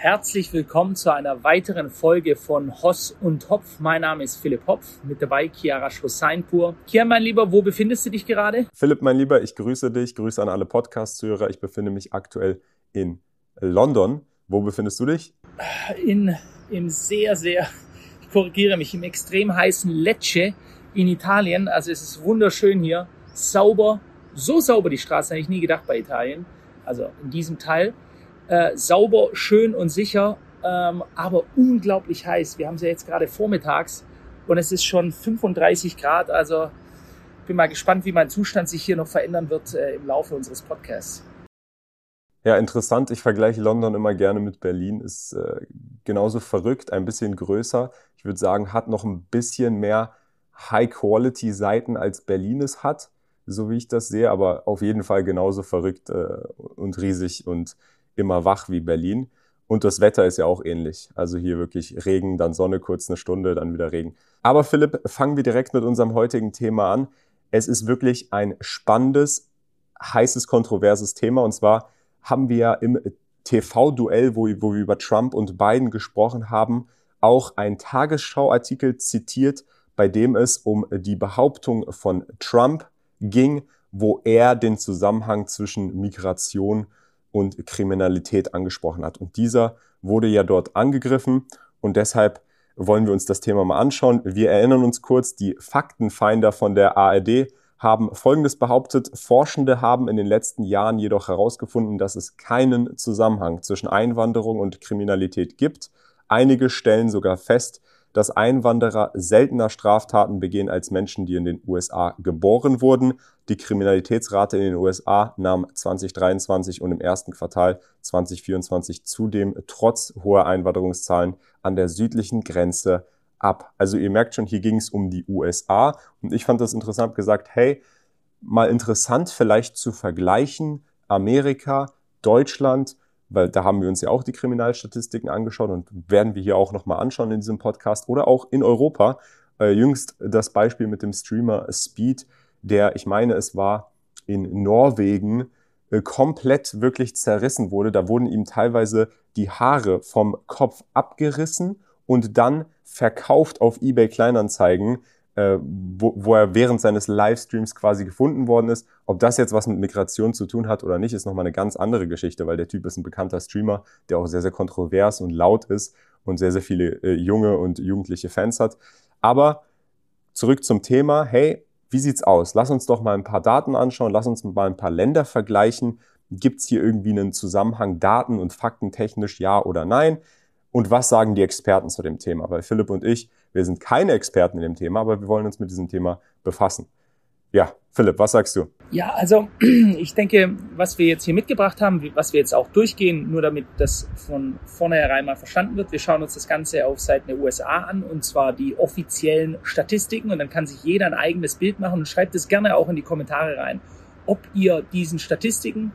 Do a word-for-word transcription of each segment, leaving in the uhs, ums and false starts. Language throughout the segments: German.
Herzlich willkommen zu einer weiteren Folge von Hoss und Hopf. Mein Name ist Philipp Hopf, mit dabei Kiarash Hossainpur. Kian, mein Lieber, wo befindest du dich gerade? Philipp, mein Lieber, ich grüße dich, grüße an alle Podcast-Hörer. Ich befinde mich aktuell in London. Wo befindest du dich? In, im sehr, sehr, ich korrigiere mich, im extrem heißen Lecce in Italien. Also es ist wunderschön hier, sauber, so sauber die Straßen, hätte ich nie gedacht bei Italien. Also in diesem Teil. Äh, sauber, schön und sicher, ähm, aber unglaublich heiß. Wir haben es ja jetzt gerade vormittags und es ist schon fünfunddreißig Grad. Also bin mal gespannt, wie mein Zustand sich hier noch verändern wird äh, im Laufe unseres Podcasts. Ja, interessant. Ich vergleiche London immer gerne mit Berlin. Ist äh, genauso verrückt, ein bisschen größer. Ich würde sagen, hat noch ein bisschen mehr High-Quality-Seiten als Berlin es hat, so wie ich das sehe. Aber auf jeden Fall genauso verrückt äh, und riesig und immer wach wie Berlin. Und das Wetter ist ja auch ähnlich. Also hier wirklich Regen, dann Sonne, kurz eine Stunde, dann wieder Regen. Aber Philipp, fangen wir direkt mit unserem heutigen Thema an. Es ist wirklich ein spannendes, heißes, kontroverses Thema. Und zwar haben wir ja im T V-Duell, wo, wo wir über Trump und Biden gesprochen haben, auch einen Tagesschau-Artikel zitiert, bei dem es um die Behauptung von Trump ging, wo er den Zusammenhang zwischen Migration und Kriminalität angesprochen hat. Und dieser wurde ja dort angegriffen und deshalb wollen wir uns das Thema mal anschauen. Wir erinnern uns kurz, die Faktenfinder von der A R D haben Folgendes behauptet: Forschende haben in den letzten Jahren jedoch herausgefunden, dass es keinen Zusammenhang zwischen Einwanderung und Kriminalität gibt. Einige stellen sogar fest, dass Einwanderer seltener Straftaten begehen als Menschen, die in den U S A geboren wurden. Die Kriminalitätsrate in den U S A nahm zwanzig dreiundzwanzig und im ersten Quartal zwanzig vierundzwanzig zudem trotz hoher Einwanderungszahlen an der südlichen Grenze ab. Also ihr merkt schon, hier ging es um die U S A und ich fand das interessant gesagt, hey, mal interessant vielleicht zu vergleichen Amerika, Deutschland, weil da haben wir uns ja auch die Kriminalstatistiken angeschaut und werden wir hier auch nochmal anschauen in diesem Podcast oder auch in Europa. Äh, jüngst das Beispiel mit dem Streamer Speed, der, ich meine, es war in Norwegen, äh, komplett wirklich zerrissen wurde. Da wurden ihm teilweise die Haare vom Kopf abgerissen und dann verkauft auf eBay Kleinanzeigen, äh, wo, wo er während seines Livestreams quasi gefunden worden ist. Ob das jetzt was mit Migration zu tun hat oder nicht, ist nochmal eine ganz andere Geschichte, weil der Typ ist ein bekannter Streamer, der auch sehr, sehr kontrovers und laut ist und sehr, sehr viele äh, junge und jugendliche Fans hat. Aber zurück zum Thema. Hey, wie sieht's aus? Lass uns doch mal ein paar Daten anschauen, lass uns mal ein paar Länder vergleichen. Gibt's hier irgendwie einen Zusammenhang, daten- und faktentechnisch, ja oder nein? Und was sagen die Experten zu dem Thema? Weil Philipp und ich, wir sind keine Experten in dem Thema, aber wir wollen uns mit diesem Thema befassen. Ja, Philipp, was sagst du? Ja, also ich denke, was wir jetzt hier mitgebracht haben, was wir jetzt auch durchgehen, nur damit das von vornherein mal verstanden wird. Wir schauen uns das Ganze auf Seiten der U S A an, und zwar die offiziellen Statistiken, und dann kann sich jeder ein eigenes Bild machen und schreibt es gerne auch in die Kommentare rein, ob ihr diesen Statistiken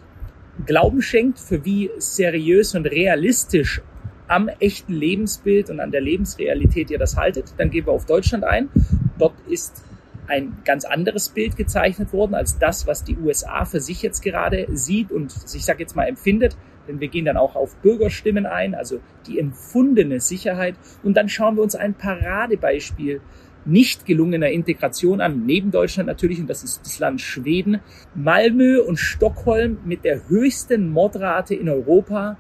Glauben schenkt, für wie seriös und realistisch am echten Lebensbild und an der Lebensrealität ihr das haltet. Dann gehen wir auf Deutschland ein. Dort ist ein ganz anderes Bild gezeichnet worden als das, was die U S A für sich jetzt gerade sieht und ich sage jetzt mal empfindet. Denn wir gehen dann auch auf Bürgerstimmen ein, also die empfundene Sicherheit. Und dann schauen wir uns ein Paradebeispiel nicht gelungener Integration an, neben Deutschland natürlich, und das ist das Land Schweden. Malmö und Stockholm mit der höchsten Mordrate in Europa,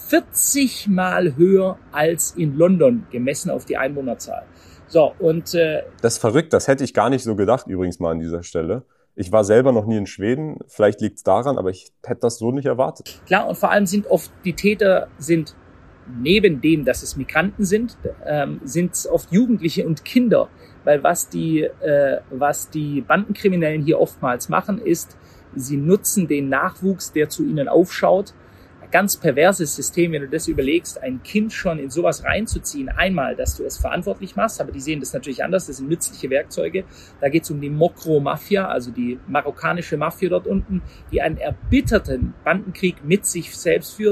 vierzig Mal höher als in London, gemessen auf die Einwohnerzahl. So, und äh, das ist verrückt, das hätte ich gar nicht so gedacht übrigens mal an dieser Stelle. Ich war selber noch nie in Schweden, vielleicht liegt es daran, aber ich hätte das so nicht erwartet. Klar, und vor allem sind oft die Täter, sind neben dem, dass es Migranten sind, ähm, sind es oft Jugendliche und Kinder. Weil was die, äh, was die Bandenkriminellen hier oftmals machen, ist, sie nutzen den Nachwuchs, der zu ihnen aufschaut. Ganz perverses System, wenn du das überlegst, ein Kind schon in sowas reinzuziehen. Einmal, dass du es verantwortlich machst, aber die sehen das natürlich anders, das sind nützliche Werkzeuge. Da geht es um die Mokro-Mafia, also die marokkanische Mafia dort unten, die einen erbitterten Bandenkrieg mit sich selbst führt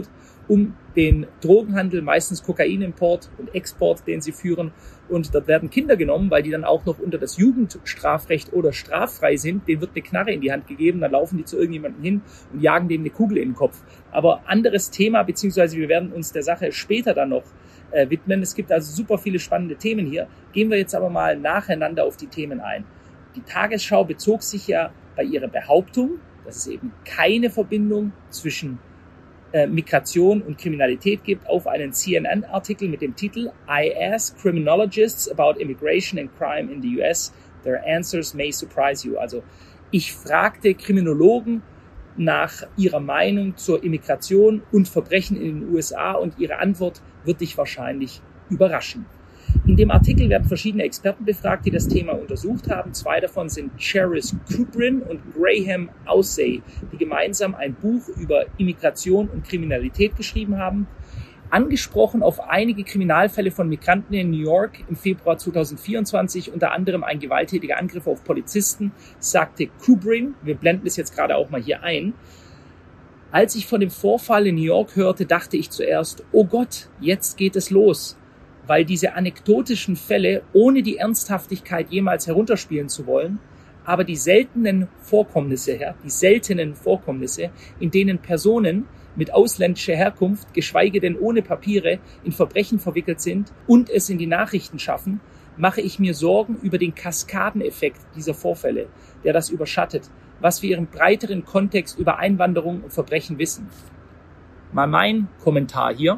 um den Drogenhandel, meistens Kokainimport und Export, den sie führen. Und dort werden Kinder genommen, weil die dann auch noch unter das Jugendstrafrecht oder straffrei sind. Denen wird eine Knarre in die Hand gegeben, dann laufen die zu irgendjemandem hin und jagen dem eine Kugel in den Kopf. Aber anderes Thema, beziehungsweise wir werden uns der Sache später dann noch äh, widmen. Es gibt also super viele spannende Themen hier. Gehen wir jetzt aber mal nacheinander auf die Themen ein. Die Tagesschau bezog sich ja bei ihrer Behauptung, dass es eben keine Verbindung zwischen äh, Migration und Kriminalität gibt, auf einen C N N-Artikel mit dem Titel I ask criminologists about immigration and crime in the U S. Their answers may surprise you. Also ich fragte Kriminologen nach ihrer Meinung zur Immigration und Verbrechen in den U S A und ihre Antwort wird dich wahrscheinlich überraschen. In dem Artikel werden verschiedene Experten befragt, die das Thema untersucht haben. Zwei davon sind Charis Kubrin und Graham Aussey, die gemeinsam ein Buch über Immigration und Kriminalität geschrieben haben. Angesprochen auf einige Kriminalfälle von Migranten in New York im Februar zweitausendvierundzwanzig, unter anderem ein gewalttätiger Angriff auf Polizisten, sagte Kubrin, wir blenden es jetzt gerade auch mal hier ein: Als ich von dem Vorfall in New York hörte, dachte ich zuerst, oh Gott, jetzt geht es los. Weil diese anekdotischen Fälle, ohne die Ernsthaftigkeit jemals herunterspielen zu wollen, aber die seltenen Vorkommnisse, ja, die seltenen Vorkommnisse, in denen Personen mit ausländischer Herkunft, geschweige denn ohne Papiere, in Verbrechen verwickelt sind und es in die Nachrichten schaffen, mache ich mir Sorgen über den Kaskadeneffekt dieser Vorfälle, der das überschattet, was wir im breiteren Kontext über Einwanderung und Verbrechen wissen. Mal mein Kommentar hier.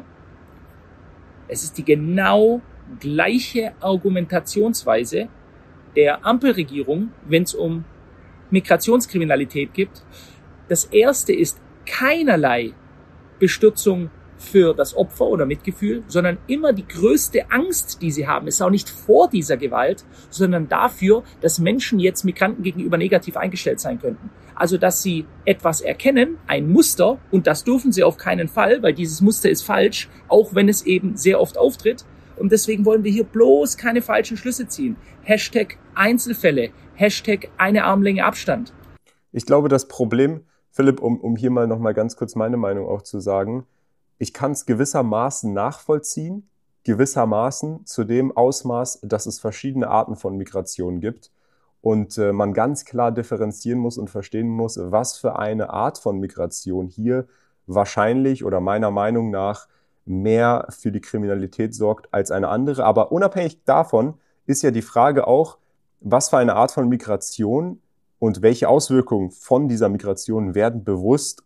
Es ist die genau gleiche Argumentationsweise der Ampelregierung, wenn es um Migrationskriminalität geht. Das erste ist keinerlei Bestürzung für das Opfer oder Mitgefühl, sondern immer die größte Angst, die sie haben, ist auch nicht vor dieser Gewalt, sondern dafür, dass Menschen jetzt Migranten gegenüber negativ eingestellt sein könnten. Also, dass sie etwas erkennen, ein Muster, und das dürfen sie auf keinen Fall, weil dieses Muster ist falsch, auch wenn es eben sehr oft auftritt. Und deswegen wollen wir hier bloß keine falschen Schlüsse ziehen. Hashtag Einzelfälle, Hashtag eine Armlänge Abstand. Ich glaube, das Problem, Philipp, um, um hier mal noch mal ganz kurz meine Meinung auch zu sagen, ich kann es gewissermaßen nachvollziehen, gewissermaßen zu dem Ausmaß, dass es verschiedene Arten von Migration gibt und äh, man ganz klar differenzieren muss und verstehen muss, was für eine Art von Migration hier wahrscheinlich oder meiner Meinung nach mehr für die Kriminalität sorgt als eine andere. Aber unabhängig davon ist ja die Frage auch, was für eine Art von Migration und welche Auswirkungen von dieser Migration werden bewusst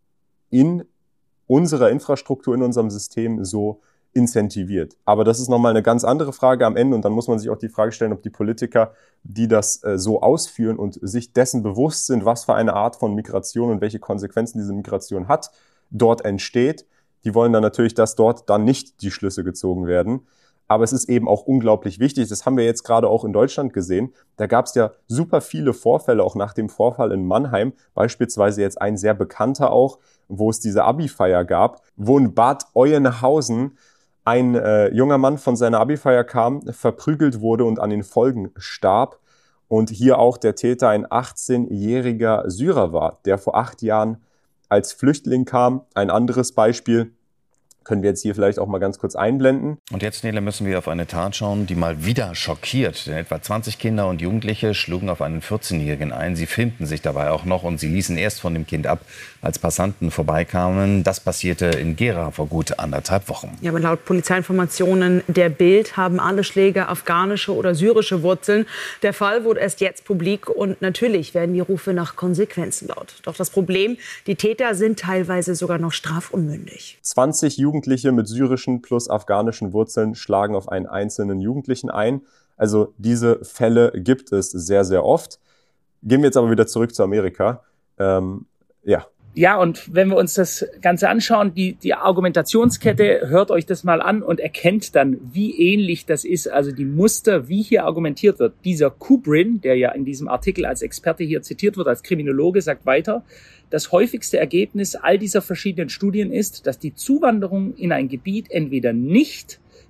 in unserer Infrastruktur, in unserem System so incentiviert. Aber das ist nochmal eine ganz andere Frage am Ende und dann muss man sich auch die Frage stellen, ob die Politiker, die das äh, so ausführen und sich dessen bewusst sind, was für eine Art von Migration und welche Konsequenzen diese Migration hat, dort entsteht, die wollen dann natürlich, dass dort dann nicht die Schlüsse gezogen werden. Aber es ist eben auch unglaublich wichtig, das haben wir jetzt gerade auch in Deutschland gesehen, da gab es ja super viele Vorfälle, auch nach dem Vorfall in Mannheim, beispielsweise jetzt ein sehr bekannter auch, wo es diese Abi-Feier gab, wo in Bad Oeynhausen ein äh, junger Mann von seiner Abi-Feier kam, verprügelt wurde und an den Folgen starb. Und hier auch der Täter ein achtzehnjähriger Syrer war, der vor acht Jahren als Flüchtling kam. Ein anderes Beispiel können wir jetzt hier vielleicht auch mal ganz kurz einblenden. Und jetzt, Nele, müssen wir auf eine Tat schauen, die mal wieder schockiert. Denn etwa zwanzig Kinder und Jugendliche schlugen auf einen vierzehnjährigen ein. Sie filmten sich dabei auch noch und sie ließen erst von dem Kind ab, als Passanten vorbeikamen. Das passierte in Gera vor gut anderthalb Wochen. Ja, aber laut Polizeiinformationen der Bild haben alle Schläger afghanische oder syrische Wurzeln. Der Fall wurde erst jetzt publik und natürlich werden die Rufe nach Konsequenzen laut. Doch das Problem, die Täter sind teilweise sogar noch strafunmündig. zwanzig Jugendliche mit syrischen plus afghanischen Wurzeln schlagen auf einen einzelnen Jugendlichen ein. Also diese Fälle gibt es sehr, sehr oft. Gehen wir jetzt aber wieder zurück zu Amerika. Ähm, ja. Ja, und wenn wir uns das Ganze anschauen, die, die Argumentationskette, hört euch das mal an und erkennt dann, wie ähnlich das ist. Also die Muster, wie hier argumentiert wird. Dieser Kubrin, der ja in diesem Artikel als Experte hier zitiert wird, als Kriminologe, sagt weiter, das häufigste Ergebnis all dieser verschiedenen Studien ist, dass die Zuwanderung in ein Gebiet entweder nicht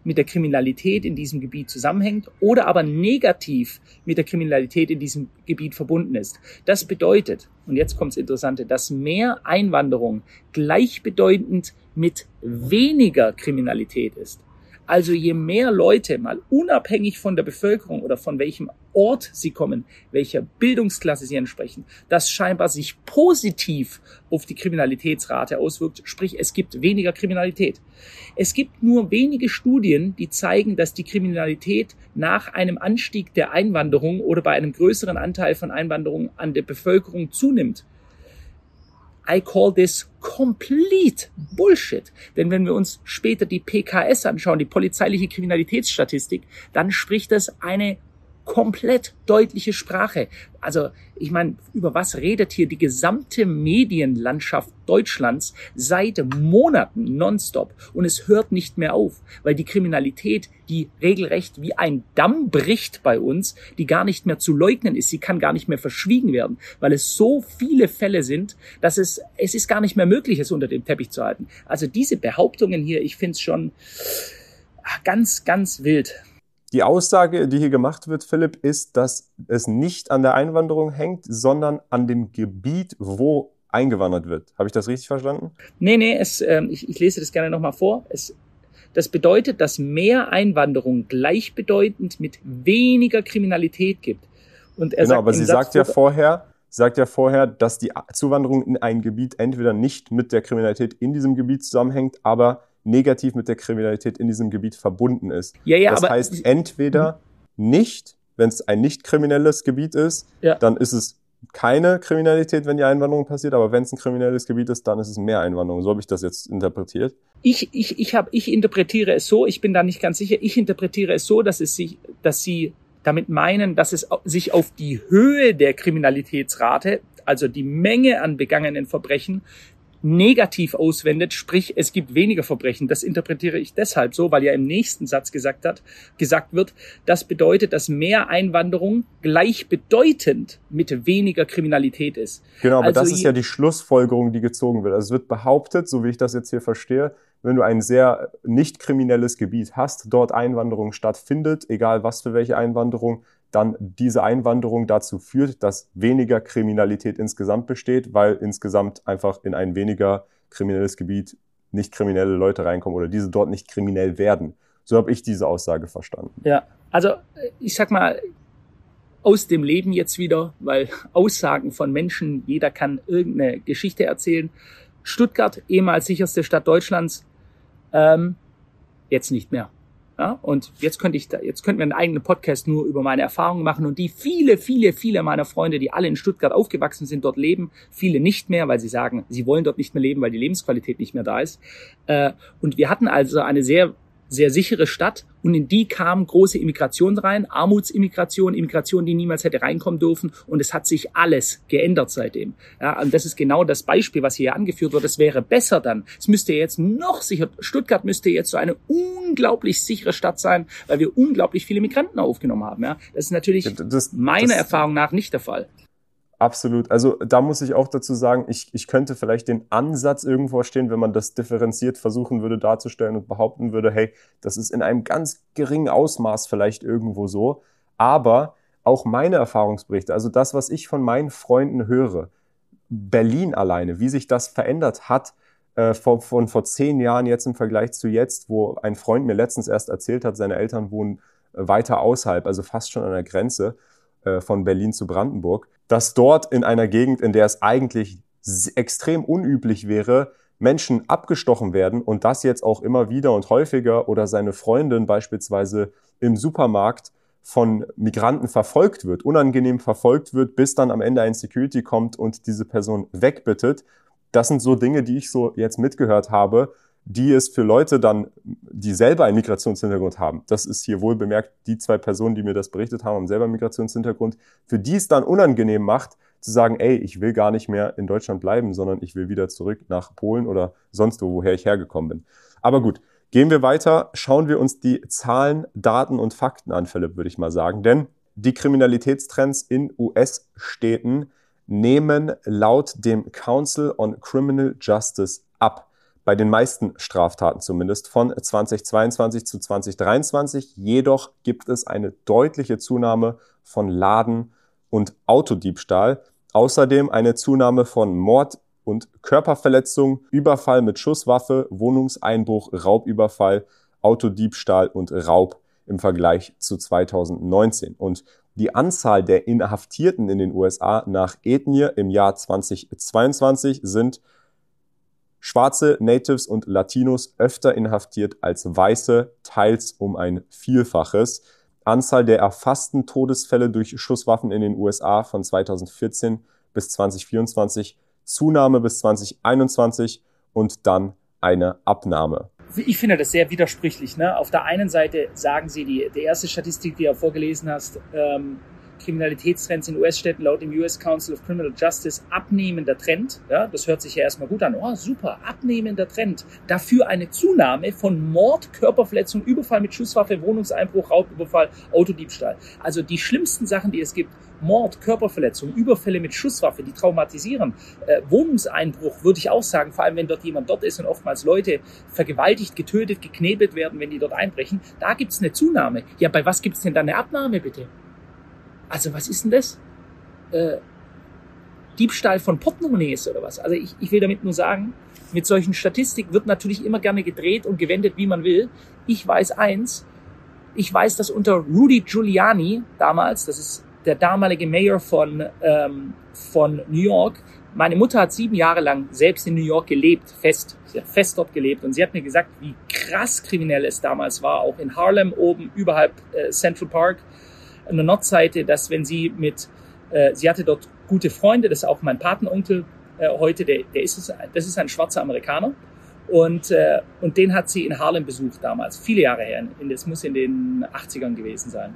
mit der Kriminalität in diesem Gebiet zusammenhängt oder aber negativ mit der Kriminalität in diesem Gebiet verbunden ist. Das bedeutet, und jetzt kommt das Interessante, dass mehr Einwanderung gleichbedeutend mit weniger Kriminalität ist. Also je mehr Leute, mal unabhängig von der Bevölkerung oder von welchem Ort sie kommen, welcher Bildungsklasse sie entsprechen, das scheinbar sich positiv auf die Kriminalitätsrate auswirkt, sprich es gibt weniger Kriminalität. Es gibt nur wenige Studien, die zeigen, dass die Kriminalität nach einem Anstieg der Einwanderung oder bei einem größeren Anteil von Einwanderung an der Bevölkerung zunimmt. I call this complete Bullshit. Denn wenn wir uns später die P K S anschauen, die polizeiliche Kriminalitätsstatistik, dann spricht das eine komplett deutliche Sprache. Also ich meine, über was redet hier die gesamte Medienlandschaft Deutschlands seit Monaten nonstop? Und es hört nicht mehr auf, weil die Kriminalität, die regelrecht wie ein Damm bricht bei uns, die gar nicht mehr zu leugnen ist, sie kann gar nicht mehr verschwiegen werden, weil es so viele Fälle sind, dass es, es ist gar nicht mehr möglich, es unter dem Teppich zu halten. Also diese Behauptungen hier, ich finde es schon ganz, ganz wild. Die Aussage, die hier gemacht wird, Philipp, ist, dass es nicht an der Einwanderung hängt, sondern an dem Gebiet, wo eingewandert wird. Habe ich das richtig verstanden? Nee, nee, es, äh, ich, ich lese das gerne nochmal vor. Es, das bedeutet, dass mehr Einwanderung gleichbedeutend mit weniger Kriminalität gibt. Und er genau, sagt aber sie Satz, sagt ja vorher, sagt ja vorher, dass die Zuwanderung in ein Gebiet entweder nicht mit der Kriminalität in diesem Gebiet zusammenhängt, aber negativ mit der Kriminalität in diesem Gebiet verbunden ist. Ja, ja, das aber heißt, entweder nicht, wenn es ein nicht kriminelles Gebiet ist, ja. dann ist es keine Kriminalität, wenn die Einwanderung passiert, aber wenn es ein kriminelles Gebiet ist, dann ist es mehr Einwanderung. So habe ich das jetzt interpretiert. Ich, ich, ich, hab, ich interpretiere es so, ich bin da nicht ganz sicher, ich interpretiere es so, dass es sich, dass sie damit meinen, dass es sich auf die Höhe der Kriminalitätsrate, also die Menge an begangenen Verbrechen, negativ auswendet, sprich es gibt weniger Verbrechen. Das interpretiere ich deshalb so, weil ja im nächsten Satz gesagt hat, gesagt wird, das bedeutet, dass mehr Einwanderung gleichbedeutend mit weniger Kriminalität ist. Genau, aber also das ist ja die Schlussfolgerung, die gezogen wird. Also es wird behauptet, so wie ich das jetzt hier verstehe, wenn du ein sehr nicht kriminelles Gebiet hast, dort Einwanderung stattfindet, egal was für welche Einwanderung, dann diese Einwanderung dazu führt, dass weniger Kriminalität insgesamt besteht, weil insgesamt einfach in ein weniger kriminelles Gebiet nicht kriminelle Leute reinkommen oder diese dort nicht kriminell werden. So habe ich diese Aussage verstanden. Ja, also ich sag mal, aus dem Leben jetzt wieder, weil Aussagen von Menschen, jeder kann irgendeine Geschichte erzählen. Stuttgart, ehemals sicherste Stadt Deutschlands, ähm, jetzt nicht mehr. Ja, und jetzt könnte ich da, jetzt könnten wir einen eigenen Podcast nur über meine Erfahrungen machen und die viele, viele, viele meiner Freunde, die alle in Stuttgart aufgewachsen sind, dort leben, viele nicht mehr, weil sie sagen, sie wollen dort nicht mehr leben, weil die Lebensqualität nicht mehr da ist. Und wir hatten also eine sehr, sehr sichere Stadt und in die kam große Immigration rein, Armutsimmigration, Immigration, die niemals hätte reinkommen dürfen und es hat sich alles geändert seitdem. Ja, und das ist genau das Beispiel, was hier angeführt wird. Es wäre besser dann. Es müsste jetzt noch sicher, Stuttgart müsste jetzt so eine unglaublich sichere Stadt sein, weil wir unglaublich viele Migranten aufgenommen haben. Ja, das ist natürlich das, meiner das, Erfahrung nach nicht der Fall. Absolut. Also da muss ich auch dazu sagen, ich, ich könnte vielleicht den Ansatz irgendwo verstehen, wenn man das differenziert versuchen würde darzustellen und behaupten würde, hey, das ist in einem ganz geringen Ausmaß vielleicht irgendwo so. Aber auch meine Erfahrungsberichte, also das, was ich von meinen Freunden höre, Berlin alleine, wie sich das verändert hat, äh, von, von vor zehn Jahren jetzt im Vergleich zu jetzt, wo ein Freund mir letztens erst erzählt hat, seine Eltern wohnen äh, weiter außerhalb, also fast schon an der Grenze äh, von Berlin zu Brandenburg, dass dort in einer Gegend, in der es eigentlich extrem unüblich wäre, Menschen abgestochen werden und das jetzt auch immer wieder und häufiger oder seine Freundin beispielsweise im Supermarkt von Migranten verfolgt wird, unangenehm verfolgt wird, bis dann am Ende ein Security kommt und diese Person wegbittet. Das sind so Dinge, die ich so jetzt mitgehört habe, die es für Leute dann, die selber einen Migrationshintergrund haben, das ist hier wohl bemerkt, die zwei Personen, die mir das berichtet haben, haben selber einen Migrationshintergrund, für die es dann unangenehm macht, zu sagen, ey, ich will gar nicht mehr in Deutschland bleiben, sondern ich will wieder zurück nach Polen oder sonst wo, woher ich hergekommen bin. Aber gut, gehen wir weiter, schauen wir uns die Zahlen, Daten und Fakten an, Philipp, würde ich mal sagen, denn die Kriminalitätstrends in U S-Städten nehmen laut dem Council on Criminal Justice ab. bei den meisten Straftaten zumindest, von zweitausendzweiundzwanzig zu zweitausenddreiundzwanzig. Jedoch gibt es eine deutliche Zunahme von Laden- und Autodiebstahl. Außerdem eine Zunahme von Mord und Körperverletzung, Überfall mit Schusswaffe, Wohnungseinbruch, Raubüberfall, Autodiebstahl und Raub im Vergleich zu zweitausendneunzehn. Und die Anzahl der Inhaftierten in den U S A nach Ethnie im Jahr zweitausendzweiundzwanzig sind Schwarze, Natives und Latinos öfter inhaftiert als Weiße, teils um ein Vielfaches. Anzahl der erfassten Todesfälle durch Schusswaffen in den U S A von zweitausendvierzehn bis zweitausendvierundzwanzig, Zunahme bis zweitausendeinundzwanzig und dann eine Abnahme. Ich finde das sehr widersprüchlich. Ne? Auf der einen Seite sagen Sie, die, die erste Statistik, die du vorgelesen hast, ähm, Kriminalitätstrends in U S-Städten laut dem U S Council of Criminal Justice abnehmender Trend. Ja, das hört sich ja erstmal gut an. Oh, super, abnehmender Trend. Dafür eine Zunahme von Mord, Körperverletzung, Überfall mit Schusswaffe, Wohnungseinbruch, Raubüberfall, Autodiebstahl. Also die schlimmsten Sachen, die es gibt. Mord, Körperverletzung, Überfälle mit Schusswaffe, die traumatisieren. Äh, Wohnungseinbruch würde ich auch sagen, vor allem wenn dort jemand dort ist und oftmals Leute vergewaltigt, getötet, geknebelt werden, wenn die dort einbrechen. Da gibt es eine Zunahme. Ja, bei was gibt es denn da eine Abnahme, bitte? Also was ist denn das? Äh, Diebstahl von Portemonnaies oder was? Also ich, ich will damit nur sagen, mit solchen Statistiken wird natürlich immer gerne gedreht und gewendet, wie man will. Ich weiß eins, ich weiß, dass unter Rudy Giuliani damals, das ist der damalige Mayor von, ähm, von New York, meine Mutter hat sieben Jahre lang selbst in New York gelebt, fest. Sie hat fest dort gelebt und sie hat mir gesagt, wie krass kriminell es damals war, auch in Harlem oben, überhalb äh, Central Park, an der Nordseite, dass wenn sie mit, äh, sie hatte dort gute Freunde, das ist auch mein Patenonkel äh, heute, der, der ist es, das ist ein schwarzer Amerikaner und, äh, und den hat sie in Harlem besucht damals, viele Jahre her, in, das muss in den achtzigern gewesen sein.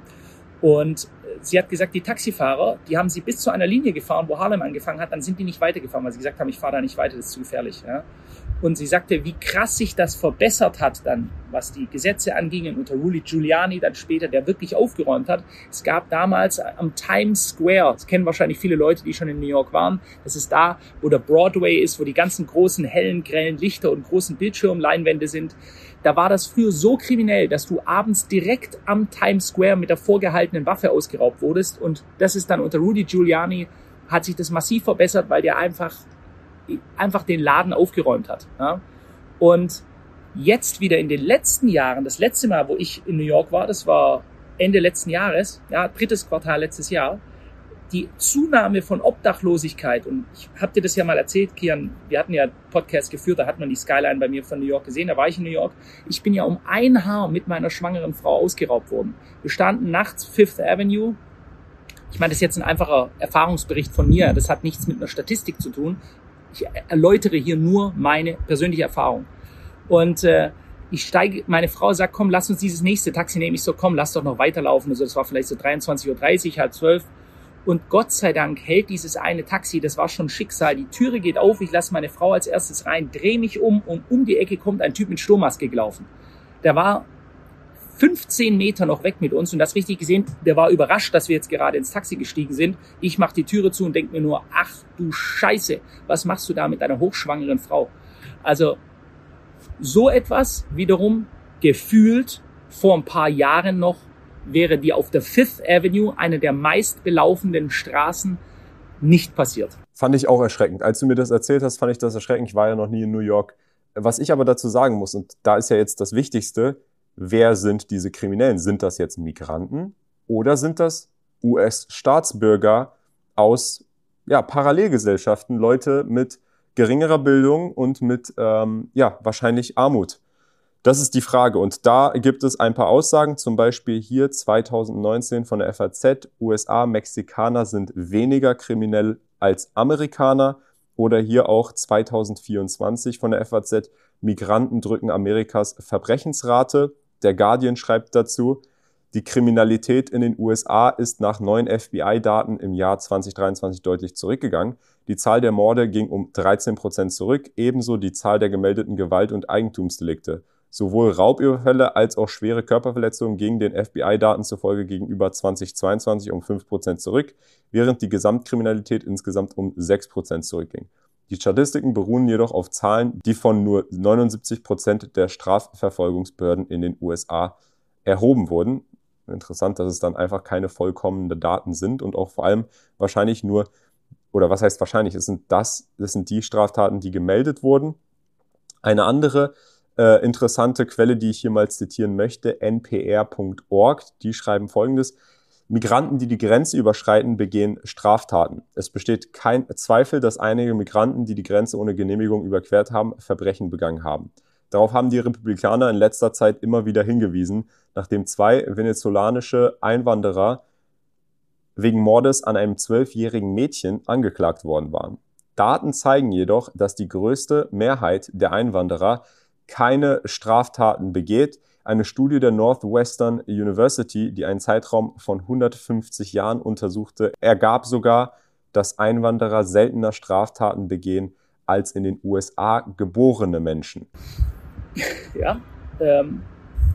Und sie hat gesagt, die Taxifahrer, die haben sie bis zu einer Linie gefahren, wo Harlem angefangen hat, dann sind die nicht weitergefahren, weil sie gesagt haben, ich fahre da nicht weiter, das ist zu gefährlich. Ja. Und sie sagte, wie krass sich das verbessert hat dann, was die Gesetze angingen, unter Rudy Giuliani dann später, der wirklich aufgeräumt hat. Es gab damals am Times Square, das kennen wahrscheinlich viele Leute, die schon in New York waren, das ist da, wo der Broadway ist, wo die ganzen großen, hellen, grellen Lichter und großen Bildschirmleinwände sind. Da war das früher so kriminell, dass du abends direkt am Times Square mit der vorgehaltenen Waffe ausgeraubt wurdest. Und das ist dann unter Rudy Giuliani, hat sich das massiv verbessert, weil der einfach, einfach den Laden aufgeräumt hat. Ja? Und jetzt wieder in den letzten Jahren, das letzte Mal, wo ich in New York war, das war Ende letzten Jahres, ja, drittes Quartal letztes Jahr, die Zunahme von Obdachlosigkeit, und ich habe dir das ja mal erzählt, Kian, wir hatten ja einen Podcast geführt, da hat man die Skyline bei mir von New York gesehen, da war ich in New York. Ich bin ja um ein Haar mit meiner schwangeren Frau ausgeraubt worden. Wir standen nachts Fifth Avenue. Ich meine, das ist jetzt ein einfacher Erfahrungsbericht von mir, das hat nichts mit einer Statistik zu tun. Ich erläutere hier nur meine persönliche Erfahrung. Und äh, ich steige, meine Frau sagt, komm, lass uns dieses nächste Taxi nehmen. Ich so, komm, lass doch noch weiterlaufen. Also das war vielleicht so dreiundzwanzig Uhr dreißig, halb zwölf. Und Gott sei Dank hält dieses eine Taxi, das war schon Schicksal. Die Türe geht auf, ich lasse meine Frau als erstes rein, drehe mich um und um die Ecke kommt ein Typ mit Sturmmaske gelaufen. Der war fünfzehn Meter noch weg mit uns und das richtig gesehen, der war überrascht, dass wir jetzt gerade ins Taxi gestiegen sind. Ich mache die Türe zu und denke mir nur, ach du Scheiße, was machst du da mit deiner hochschwangeren Frau? Also so etwas wiederum gefühlt vor ein paar Jahren noch wäre die auf der Fifth Avenue, eine der meist belaufenden Straßen, nicht passiert. Fand ich auch erschreckend. Als du mir das erzählt hast, fand ich das erschreckend. Ich war ja noch nie in New York. Was ich aber dazu sagen muss, und da ist ja jetzt das Wichtigste, wer sind diese Kriminellen? Sind das jetzt Migranten oder sind das U S-Staatsbürger aus ja, Parallelgesellschaften, Leute mit geringerer Bildung und mit ähm, ja wahrscheinlich Armut? Das ist die Frage. Und da gibt es ein paar Aussagen, zum Beispiel hier zweitausendneunzehn von der F A Z, U S A, Mexikaner sind weniger kriminell als Amerikaner. Oder hier auch zweitausendvierundzwanzig von der F A Z, Migranten drücken Amerikas Verbrechensrate. Der Guardian schreibt dazu, die Kriminalität in den U S A ist nach neuen F B I-Daten im Jahr zweitausenddreiundzwanzig deutlich zurückgegangen. Die Zahl der Morde ging um dreizehn Prozent zurück, ebenso die Zahl der gemeldeten Gewalt- und Eigentumsdelikte. Sowohl Raubüberfälle als auch schwere Körperverletzungen gingen den F B I-Daten zufolge gegenüber zweitausendzweiundzwanzig um fünf Prozent zurück, während die Gesamtkriminalität insgesamt um sechs Prozent zurückging. Die Statistiken beruhen jedoch auf Zahlen, die von nur neunundsiebzig Prozent der Strafverfolgungsbehörden in den U S A erhoben wurden. Interessant, dass es dann einfach keine vollkommenen Daten sind und auch vor allem wahrscheinlich nur, oder was heißt wahrscheinlich, es sind das, das sind die Straftaten, die gemeldet wurden. Eine andere äh, interessante Quelle, die ich hier mal zitieren möchte, N P R Punkt org, die schreiben Folgendes: Migranten, die die Grenze überschreiten, begehen Straftaten. Es besteht kein Zweifel, dass einige Migranten, die die Grenze ohne Genehmigung überquert haben, Verbrechen begangen haben. Darauf haben die Republikaner in letzter Zeit immer wieder hingewiesen, nachdem zwei venezolanische Einwanderer wegen Mordes an einem zwölfjährigen Mädchen angeklagt worden waren. Daten zeigen jedoch, dass die größte Mehrheit der Einwanderer keine Straftaten begeht. Eine Studie der Northwestern University, die einen Zeitraum von hundertfünfzig Jahren untersuchte, ergab sogar, dass Einwanderer seltener Straftaten begehen als in den U S A geborene Menschen. Ja, ähm,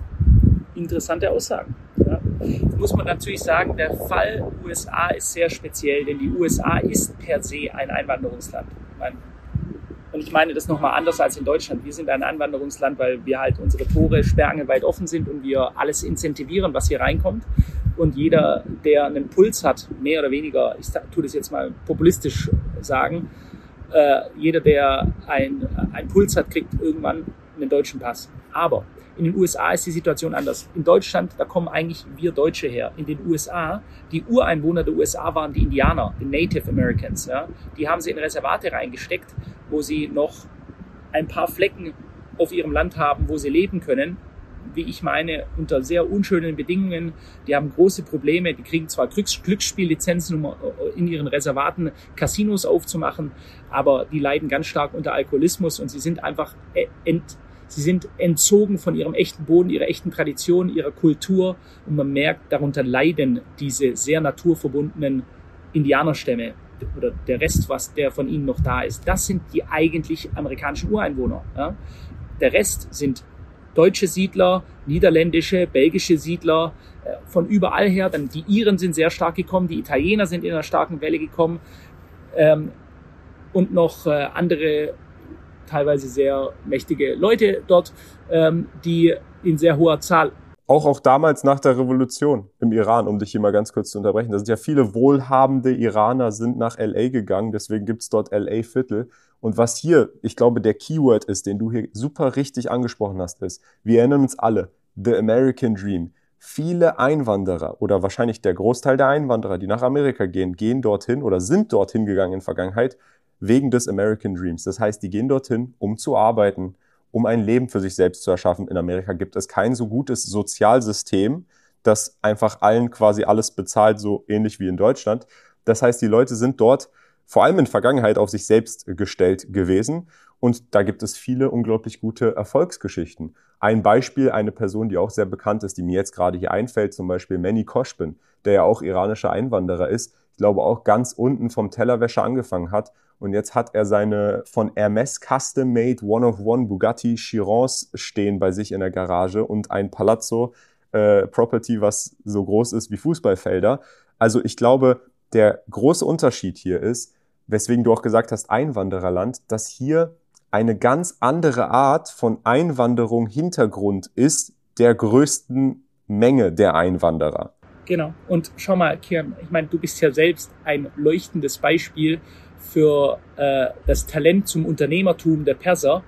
interessante Aussagen. Ja. Muss man natürlich sagen, der Fall U S A ist sehr speziell, denn die U S A ist per se ein Einwanderungsland. Ich meine, und ich meine das nochmal anders als in Deutschland. Wir sind ein Einwanderungsland, weil wir halt unsere Tore sperrangelweit offen sind und wir alles incentivieren, was hier reinkommt. Und jeder, der einen Puls hat, mehr oder weniger, ich tue das jetzt mal populistisch sagen, äh, jeder, der ein, ein Puls hat, kriegt irgendwann einen deutschen Pass. Aber in den U S A ist die Situation anders. In Deutschland, da kommen eigentlich wir Deutsche her. In den U S A, die Ureinwohner der U S A waren die Indianer, die Native Americans. Ja? Die haben sie in Reservate reingesteckt, wo sie noch ein paar Flecken auf ihrem Land haben, wo sie leben können. Wie ich meine, unter sehr unschönen Bedingungen. Die haben große Probleme. Die kriegen zwar Glücksspiellizenzen, um in ihren Reservaten Casinos aufzumachen, aber die leiden ganz stark unter Alkoholismus und sie sind einfach ent, sie sind entzogen von ihrem echten Boden, ihrer echten Tradition, ihrer Kultur. Und man merkt, darunter leiden diese sehr naturverbundenen Indianerstämme oder der Rest, was der von ihnen noch da ist. Das sind die eigentlich amerikanischen Ureinwohner. Ja? Der Rest sind deutsche Siedler, niederländische, belgische Siedler, äh, von überall her. Dann die Iren sind sehr stark gekommen, die Italiener sind in einer starken Welle gekommen ähm, und noch äh, andere, teilweise sehr mächtige Leute dort, ähm, die in sehr hoher Zahl. Auch, auch damals nach der Revolution im Iran, um dich hier mal ganz kurz zu unterbrechen. Da sind ja viele wohlhabende Iraner sind nach L A gegangen, deswegen gibt's dort L A-Viertel. Und was hier, ich glaube, der Keyword ist, den du hier super richtig angesprochen hast, ist, wir erinnern uns alle, the American Dream. Viele Einwanderer oder wahrscheinlich der Großteil der Einwanderer, die nach Amerika gehen, gehen dorthin oder sind dorthin gegangen in der Vergangenheit wegen des American Dreams. Das heißt, die gehen dorthin, um zu arbeiten, um ein Leben für sich selbst zu erschaffen. In Amerika gibt es kein so gutes Sozialsystem, das einfach allen quasi alles bezahlt, so ähnlich wie in Deutschland. Das heißt, die Leute sind dort vor allem in der Vergangenheit auf sich selbst gestellt gewesen. Und da gibt es viele unglaublich gute Erfolgsgeschichten. Ein Beispiel, eine Person, die auch sehr bekannt ist, die mir jetzt gerade hier einfällt, zum Beispiel Manny Khoshbin, der ja auch iranischer Einwanderer ist. Ich glaube auch ganz unten vom Tellerwäscher angefangen hat. Und jetzt hat er seine von Hermes Custom-Made One-of-One Bugatti Chirons stehen bei sich in der Garage und ein Palazzo äh, Property, was so groß ist wie Fußballfelder. Also ich glaube, der große Unterschied hier ist, weswegen du auch gesagt hast, Einwandererland, dass hier eine ganz andere Art von Einwanderung Hintergrund ist der größten Menge der Einwanderer. Genau. Und schau mal, Kieran, ich meine, du bist ja selbst ein leuchtendes Beispiel für äh, das Talent zum Unternehmertum der Perser.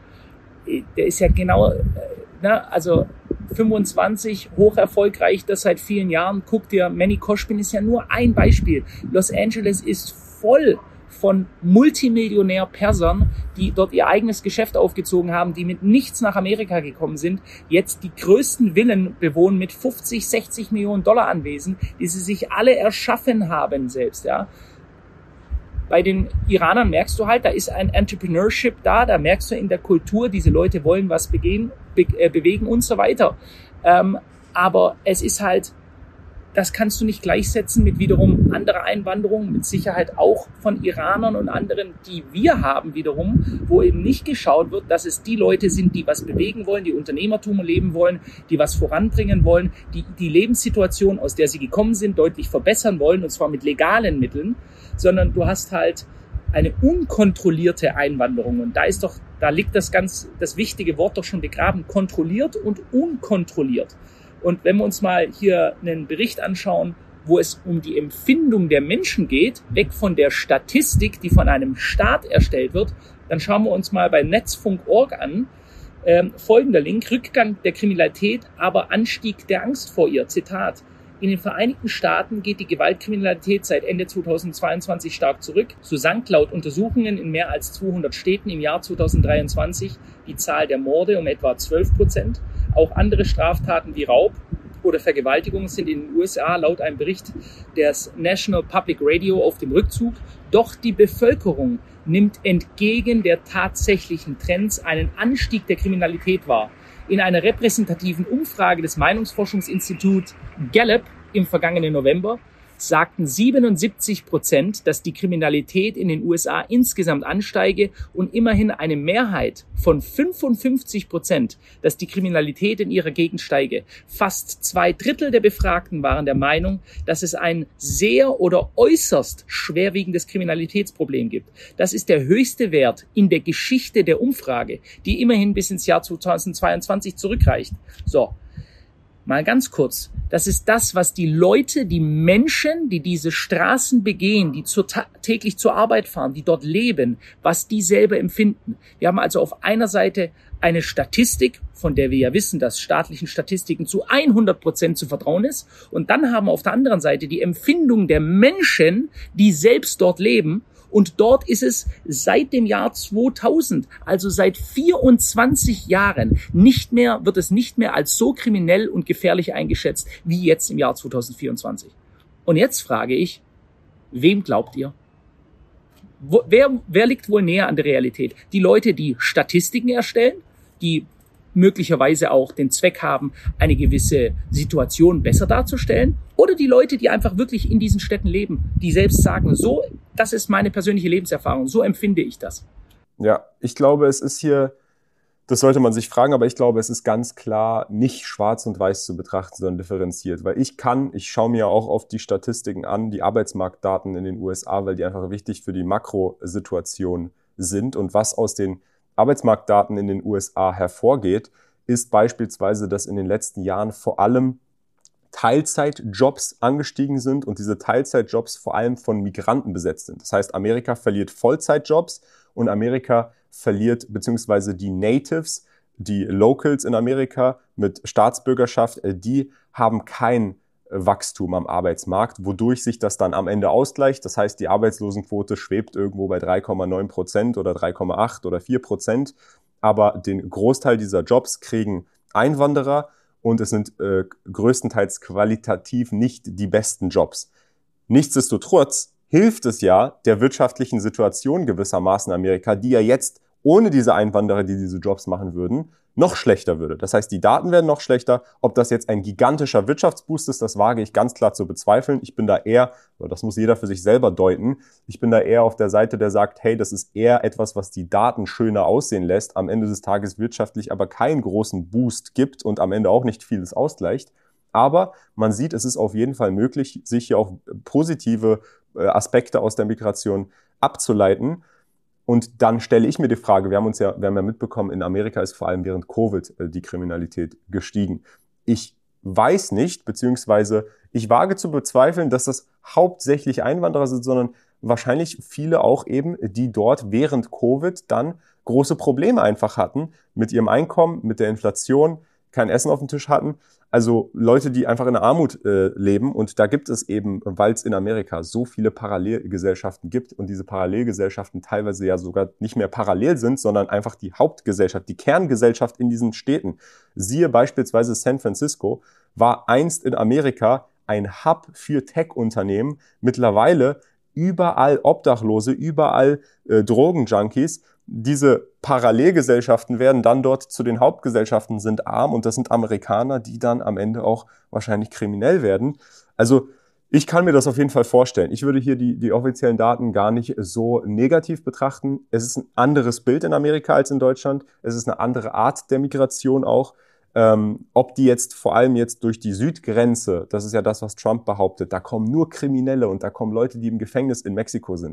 Der ist ja genau, äh, na, also fünfundzwanzig, hoch erfolgreich, das seit vielen Jahren. Guck dir, Manny Khoshbin ist ja nur ein Beispiel. Los Angeles ist voll von Multimillionär-Persern, die dort ihr eigenes Geschäft aufgezogen haben, die mit nichts nach Amerika gekommen sind, jetzt die größten Villen bewohnen mit fünfzig, sechzig Millionen Dollar Anwesen, die sie sich alle erschaffen haben selbst, ja. Bei den Iranern merkst du halt, da ist ein Entrepreneurship da, da merkst du in der Kultur, diese Leute wollen was begehen, be äh, bewegen und so weiter. Ähm, aber es ist halt, das kannst du nicht gleichsetzen mit wiederum anderer Einwanderung, mit Sicherheit auch von Iranern und anderen, die wir haben wiederum, wo eben nicht geschaut wird, dass es die Leute sind, die was bewegen wollen, die Unternehmertum leben wollen, die was voranbringen wollen, die die Lebenssituation, aus der sie gekommen sind, deutlich verbessern wollen, und zwar mit legalen Mitteln, sondern du hast halt eine unkontrollierte Einwanderung. Und da ist doch, da liegt das ganz, das wichtige Wort doch schon begraben, kontrolliert und unkontrolliert. Und wenn wir uns mal hier einen Bericht anschauen, wo es um die Empfindung der Menschen geht, weg von der Statistik, die von einem Staat erstellt wird, dann schauen wir uns mal bei netzfunk punkt org an, ähm, folgender Link, Rückgang der Kriminalität, aber Anstieg der Angst vor ihr. Zitat: In den Vereinigten Staaten geht die Gewaltkriminalität seit Ende zweitausendzweiundzwanzig stark zurück. So sank laut Untersuchungen in mehr als zweihundert Städten im Jahr zweitausenddreiundzwanzig die Zahl der Morde um etwa zwölf Prozent. Auch andere Straftaten wie Raub oder Vergewaltigung sind in den U S A laut einem Bericht des National Public Radio auf dem Rückzug. Doch die Bevölkerung nimmt entgegen der tatsächlichen Trends einen Anstieg der Kriminalität wahr. In einer repräsentativen Umfrage des Meinungsforschungsinstituts Gallup im vergangenen November sagten siebenundsiebzig Prozent, dass die Kriminalität in den U S A insgesamt ansteige und immerhin eine Mehrheit von fünfundfünfzig Prozent, dass die Kriminalität in ihrer Gegend steige. Fast zwei Drittel der Befragten waren der Meinung, dass es ein sehr oder äußerst schwerwiegendes Kriminalitätsproblem gibt. Das ist der höchste Wert in der Geschichte der Umfrage, die immerhin bis ins Jahr zweitausendzweiundzwanzig zurückreicht. So. Mal ganz kurz, das ist das, was die Leute, die Menschen, die diese Straßen begehen, die zur, täglich zur Arbeit fahren, die dort leben, was die selber empfinden. Wir haben also auf einer Seite eine Statistik, von der wir ja wissen, dass staatlichen Statistiken zu hundert Prozent zu vertrauen ist. Und dann haben wir auf der anderen Seite die Empfindung der Menschen, die selbst dort leben. Und dort ist es seit dem Jahr zweitausend, also seit vierundzwanzig Jahren, nicht mehr, wird es nicht mehr als so kriminell und gefährlich eingeschätzt wie jetzt im Jahr zweitausendvierundzwanzig. Und jetzt frage ich, wem glaubt ihr? Wo, wer, wer liegt wohl näher an der Realität? Die Leute, die Statistiken erstellen, die möglicherweise auch den Zweck haben, eine gewisse Situation besser darzustellen, oder die Leute, die einfach wirklich in diesen Städten leben, die selbst sagen, so, das ist meine persönliche Lebenserfahrung, so empfinde ich das. Ja, ich glaube, es ist hier, das sollte man sich fragen, aber ich glaube, es ist ganz klar nicht schwarz und weiß zu betrachten, sondern differenziert, weil ich kann, ich schaue mir auch oft die Statistiken an, die Arbeitsmarktdaten in den U S A, weil die einfach wichtig für die Makrosituation sind, und was aus den Arbeitsmarktdaten in den U S A hervorgeht, ist beispielsweise, dass in den letzten Jahren vor allem Teilzeitjobs angestiegen sind und diese Teilzeitjobs vor allem von Migranten besetzt sind. Das heißt, Amerika verliert Vollzeitjobs und Amerika verliert, beziehungsweise die Natives, die Locals in Amerika mit Staatsbürgerschaft, die haben kein Wachstum am Arbeitsmarkt, wodurch sich das dann am Ende ausgleicht. Das heißt, die Arbeitslosenquote schwebt irgendwo bei drei Komma neun Prozent oder drei Komma acht oder vier Prozent. Aber den Großteil dieser Jobs kriegen Einwanderer und es sind äh, größtenteils qualitativ nicht die besten Jobs. Nichtsdestotrotz hilft es ja der wirtschaftlichen Situation gewissermaßen in Amerika, die ja jetzt ohne diese Einwanderer, die diese Jobs machen würden, noch schlechter würde. Das heißt, die Daten werden noch schlechter. Ob das jetzt ein gigantischer Wirtschaftsboost ist, das wage ich ganz klar zu bezweifeln. Ich bin da eher, das muss jeder für sich selber deuten, ich bin da eher auf der Seite, der sagt, hey, das ist eher etwas, was die Daten schöner aussehen lässt, am Ende des Tages wirtschaftlich aber keinen großen Boost gibt und am Ende auch nicht vieles ausgleicht. Aber man sieht, es ist auf jeden Fall möglich, sich hier auf positive Aspekte aus der Migration abzuleiten. Und dann stelle ich mir die Frage, wir haben uns ja, wir haben ja mitbekommen, in Amerika ist vor allem während Covid die Kriminalität gestiegen. Ich weiß nicht, beziehungsweise ich wage zu bezweifeln, dass das hauptsächlich Einwanderer sind, sondern wahrscheinlich viele auch eben, die dort während Covid dann große Probleme einfach hatten mit ihrem Einkommen, mit der Inflation, kein Essen auf dem Tisch hatten. Also Leute, die einfach in der Armut äh, leben. Und da gibt es eben, weil es in Amerika so viele Parallelgesellschaften gibt und diese Parallelgesellschaften teilweise ja sogar nicht mehr parallel sind, sondern einfach die Hauptgesellschaft, die Kerngesellschaft in diesen Städten. Siehe beispielsweise San Francisco, war einst in Amerika ein Hub für Tech-Unternehmen. Mittlerweile überall Obdachlose, überall äh, Drogenjunkies. Diese Parallelgesellschaften werden dann dort zu den Hauptgesellschaften, sind arm, und das sind Amerikaner, die dann am Ende auch wahrscheinlich kriminell werden. Also ich kann mir das auf jeden Fall vorstellen. Ich würde hier die, die offiziellen Daten gar nicht so negativ betrachten. Es ist ein anderes Bild in Amerika als in Deutschland. Es ist eine andere Art der Migration auch. Ähm, ob die jetzt vor allem jetzt durch die Südgrenze, das ist ja das, was Trump behauptet, da kommen nur Kriminelle und da kommen Leute, die im Gefängnis in Mexiko sind.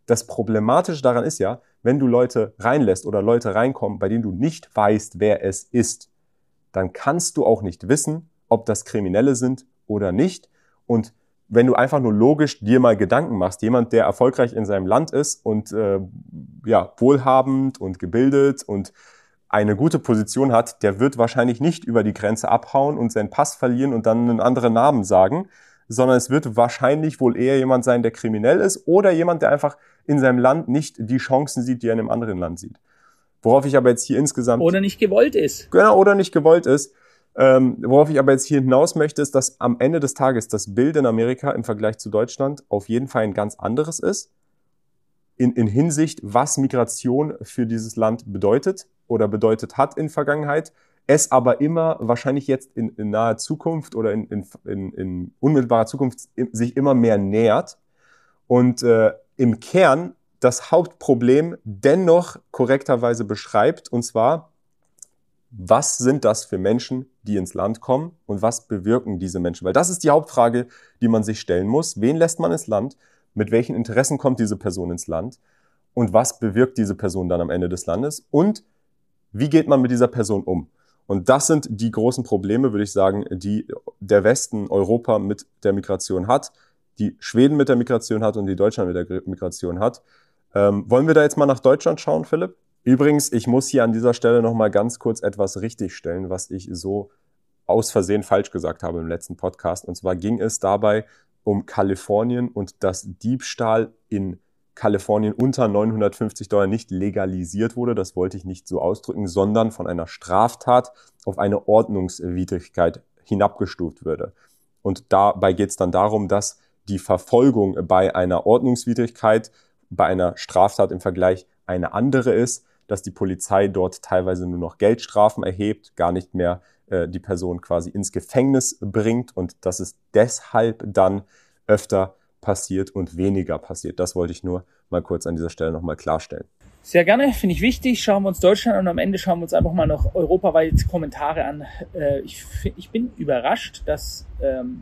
Das Problematische daran ist ja, wenn du Leute reinlässt oder Leute reinkommen, bei denen du nicht weißt, wer es ist, dann kannst du auch nicht wissen, ob das Kriminelle sind oder nicht. Und wenn du einfach nur logisch dir mal Gedanken machst, jemand, der erfolgreich in seinem Land ist und äh, ja wohlhabend und gebildet und eine gute Position hat, der wird wahrscheinlich nicht über die Grenze abhauen und seinen Pass verlieren und dann einen anderen Namen sagen, sondern es wird wahrscheinlich wohl eher jemand sein, der kriminell ist oder jemand, der einfach in seinem Land nicht die Chancen sieht, die er in einem anderen Land sieht. Worauf ich aber jetzt hier insgesamt... Oder nicht gewollt ist. Genau, oder nicht gewollt ist. Ähm, worauf ich aber jetzt hier hinaus möchte, ist, dass am Ende des Tages das Bild in Amerika im Vergleich zu Deutschland auf jeden Fall ein ganz anderes ist. In, in Hinsicht, was Migration für dieses Land bedeutet oder bedeutet hat in Vergangenheit. Es aber immer wahrscheinlich jetzt in, in naher Zukunft oder in, in, in, in unmittelbarer Zukunft sich immer mehr nähert und äh, im Kern das Hauptproblem dennoch korrekterweise beschreibt, und zwar, was sind das für Menschen, die ins Land kommen und was bewirken diese Menschen? Weil das ist die Hauptfrage, die man sich stellen muss. Wen lässt man ins Land? Mit welchen Interessen kommt diese Person ins Land? Und was bewirkt diese Person dann am Ende des Landes? Und wie geht man mit dieser Person um? Und das sind die großen Probleme, würde ich sagen, die der Westen, Europa mit der Migration hat, die Schweden mit der Migration hat und die Deutschland mit der Migration hat. Ähm, wollen wir da jetzt mal nach Deutschland schauen, Philipp? Übrigens, ich muss hier an dieser Stelle noch mal ganz kurz etwas richtigstellen, was ich so aus Versehen falsch gesagt habe im letzten Podcast. Und zwar ging es dabei um Kalifornien und dass Diebstahl in Kalifornien unter neunhundertfünfzig Dollar nicht legalisiert wurde. Das wollte ich nicht so ausdrücken, sondern von einer Straftat auf eine Ordnungswidrigkeit hinabgestuft würde. Und dabei geht es dann darum, dass die Verfolgung bei einer Ordnungswidrigkeit, bei einer Straftat im Vergleich eine andere ist, dass die Polizei dort teilweise nur noch Geldstrafen erhebt, gar nicht mehr äh, die Person quasi ins Gefängnis bringt und dass es deshalb dann öfter passiert und weniger passiert. Das wollte ich nur mal kurz an dieser Stelle nochmal klarstellen. Sehr gerne, finde ich wichtig. Schauen wir uns Deutschland an und am Ende schauen wir uns einfach mal noch europaweit Kommentare an. Äh, ich, ich bin überrascht, dass ähm,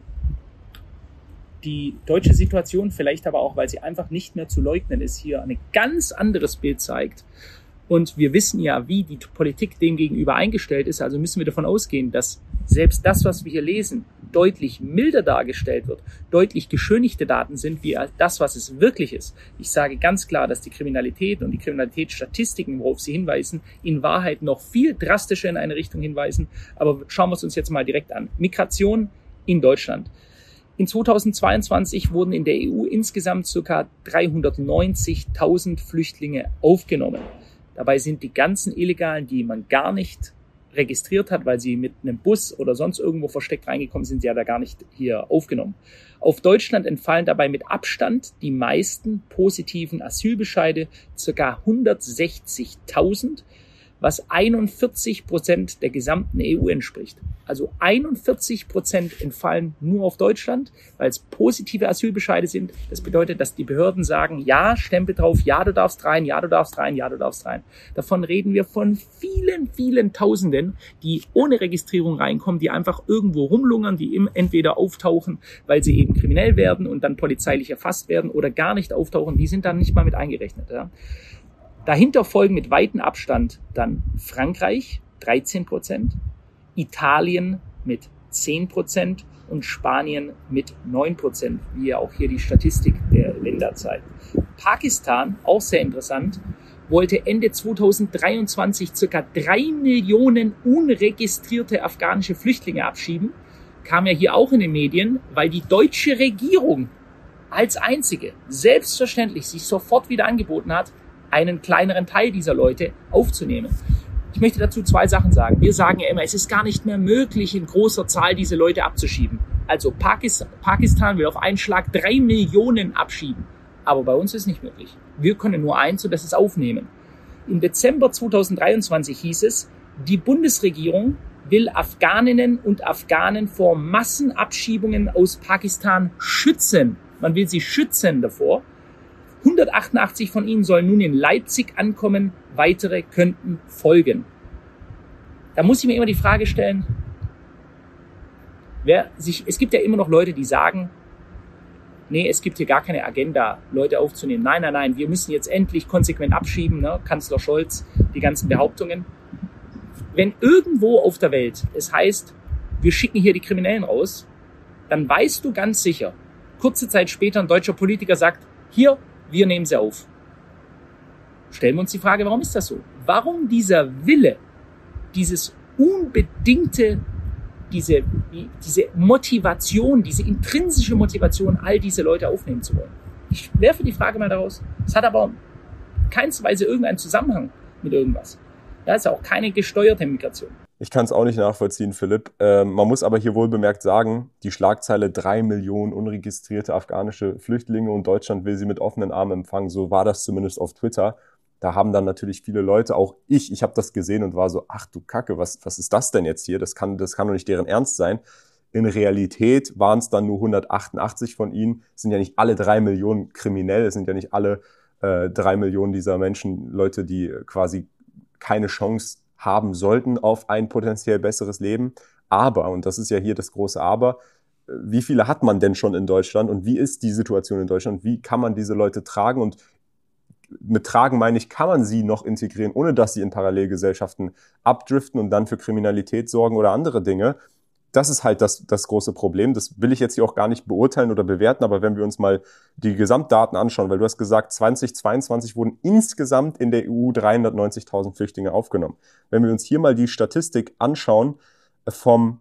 die deutsche Situation, vielleicht aber auch, weil sie einfach nicht mehr zu leugnen ist, hier ein ganz anderes Bild zeigt. Und wir wissen ja, wie die Politik dem gegenüber eingestellt ist. Also müssen wir davon ausgehen, dass selbst das, was wir hier lesen, deutlich milder dargestellt wird, deutlich geschönigte Daten sind, wie das, was es wirklich ist. Ich sage ganz klar, dass die Kriminalität und die Kriminalitätsstatistiken, worauf sie hinweisen, in Wahrheit noch viel drastischer in eine Richtung hinweisen. Aber schauen wir es uns jetzt mal direkt an. Migration in Deutschland. In zweitausendzweiundzwanzig wurden in der E U insgesamt ca. dreihundertneunzigtausend Flüchtlinge aufgenommen. Dabei sind die ganzen Illegalen, die man gar nicht registriert hat, weil sie mit einem Bus oder sonst irgendwo versteckt reingekommen sind, sie ja da gar nicht hier aufgenommen. Auf Deutschland entfallen dabei mit Abstand die meisten positiven Asylbescheide, ca. hundertsechzigtausend, was einundvierzig Prozent der gesamten E U entspricht. Also einundvierzig Prozent entfallen nur auf Deutschland, weil es positive Asylbescheide sind. Das bedeutet, dass die Behörden sagen, ja, Stempel drauf, ja, du darfst rein, ja, du darfst rein, ja, du darfst rein. Davon reden wir von vielen, vielen Tausenden, die ohne Registrierung reinkommen, die einfach irgendwo rumlungern, die entweder auftauchen, weil sie eben kriminell werden und dann polizeilich erfasst werden oder gar nicht auftauchen. Die sind dann nicht mal mit eingerechnet. Ja. Dahinter folgen mit weitem Abstand dann Frankreich, dreizehn Prozent, Italien mit zehn Prozent und Spanien mit neun Prozent, wie ja auch hier die Statistik der Länder zeigt. Pakistan, auch sehr interessant, wollte Ende zweitausenddreiundzwanzig circa drei Millionen unregistrierte afghanische Flüchtlinge abschieben, kam ja hier auch in den Medien, weil die deutsche Regierung als einzige selbstverständlich sich sofort wieder angeboten hat, einen kleineren Teil dieser Leute aufzunehmen. Ich möchte dazu zwei Sachen sagen. Wir sagen ja immer, es ist gar nicht mehr möglich, in großer Zahl diese Leute abzuschieben. Also Pakistan, Pakistan will auf einen Schlag drei Millionen abschieben. Aber bei uns ist es nicht möglich. Wir können nur eins und das ist aufnehmen. Im Dezember zweitausenddreiundzwanzig hieß es, die Bundesregierung will Afghaninnen und Afghanen vor Massenabschiebungen aus Pakistan schützen. Man will sie schützen davor. hundertachtundachtzig von ihnen sollen nun in Leipzig ankommen, weitere könnten folgen. Da muss ich mir immer die Frage stellen, wer sich, es gibt ja immer noch Leute, die sagen, nee, es gibt hier gar keine Agenda, Leute aufzunehmen. Nein, nein, nein, wir müssen jetzt endlich konsequent abschieben, ne? Kanzler Scholz, die ganzen Behauptungen. Wenn irgendwo auf der Welt es heißt, wir schicken hier die Kriminellen raus, dann weißt du ganz sicher, kurze Zeit später ein deutscher Politiker sagt, hier, wir nehmen sie auf. Stellen wir uns die Frage, warum ist das so? Warum dieser Wille, dieses unbedingte, diese, diese Motivation, diese intrinsische Motivation, all diese Leute aufnehmen zu wollen? Ich werfe die Frage mal daraus. Es hat aber keinesweise irgendeinen Zusammenhang mit irgendwas. Da ist auch keine gesteuerte Migration. Ich kann es auch nicht nachvollziehen, Philipp. Ähm, man muss aber hier wohl bemerkt sagen, die Schlagzeile drei Millionen unregistrierte afghanische Flüchtlinge und Deutschland will sie mit offenen Armen empfangen. So war das zumindest auf Twitter. Da haben dann natürlich viele Leute, auch ich, ich habe das gesehen und war so, ach du Kacke, was, was ist das denn jetzt hier? Das kann, das kann doch nicht deren Ernst sein. In Realität waren es dann nur hundertachtundachtzig von ihnen. Es sind ja nicht alle drei Millionen kriminell, es sind ja nicht alle äh, drei Millionen dieser Menschen, Leute, die quasi keine Chance haben sollten auf ein potenziell besseres Leben. Aber, und das ist ja hier das große Aber, wie viele hat man denn schon in Deutschland und wie ist die Situation in Deutschland? Wie kann man diese Leute tragen? Und mit tragen meine ich, kann man sie noch integrieren, ohne dass sie in Parallelgesellschaften abdriften und dann für Kriminalität sorgen oder andere Dinge? Das ist halt das, das große Problem. Das will ich jetzt hier auch gar nicht beurteilen oder bewerten, aber wenn wir uns mal die Gesamtdaten anschauen, weil du hast gesagt, zweitausendzweiundzwanzig wurden insgesamt in der E U dreihundertneunzigtausend Flüchtlinge aufgenommen. Wenn wir uns hier mal die Statistik anschauen vom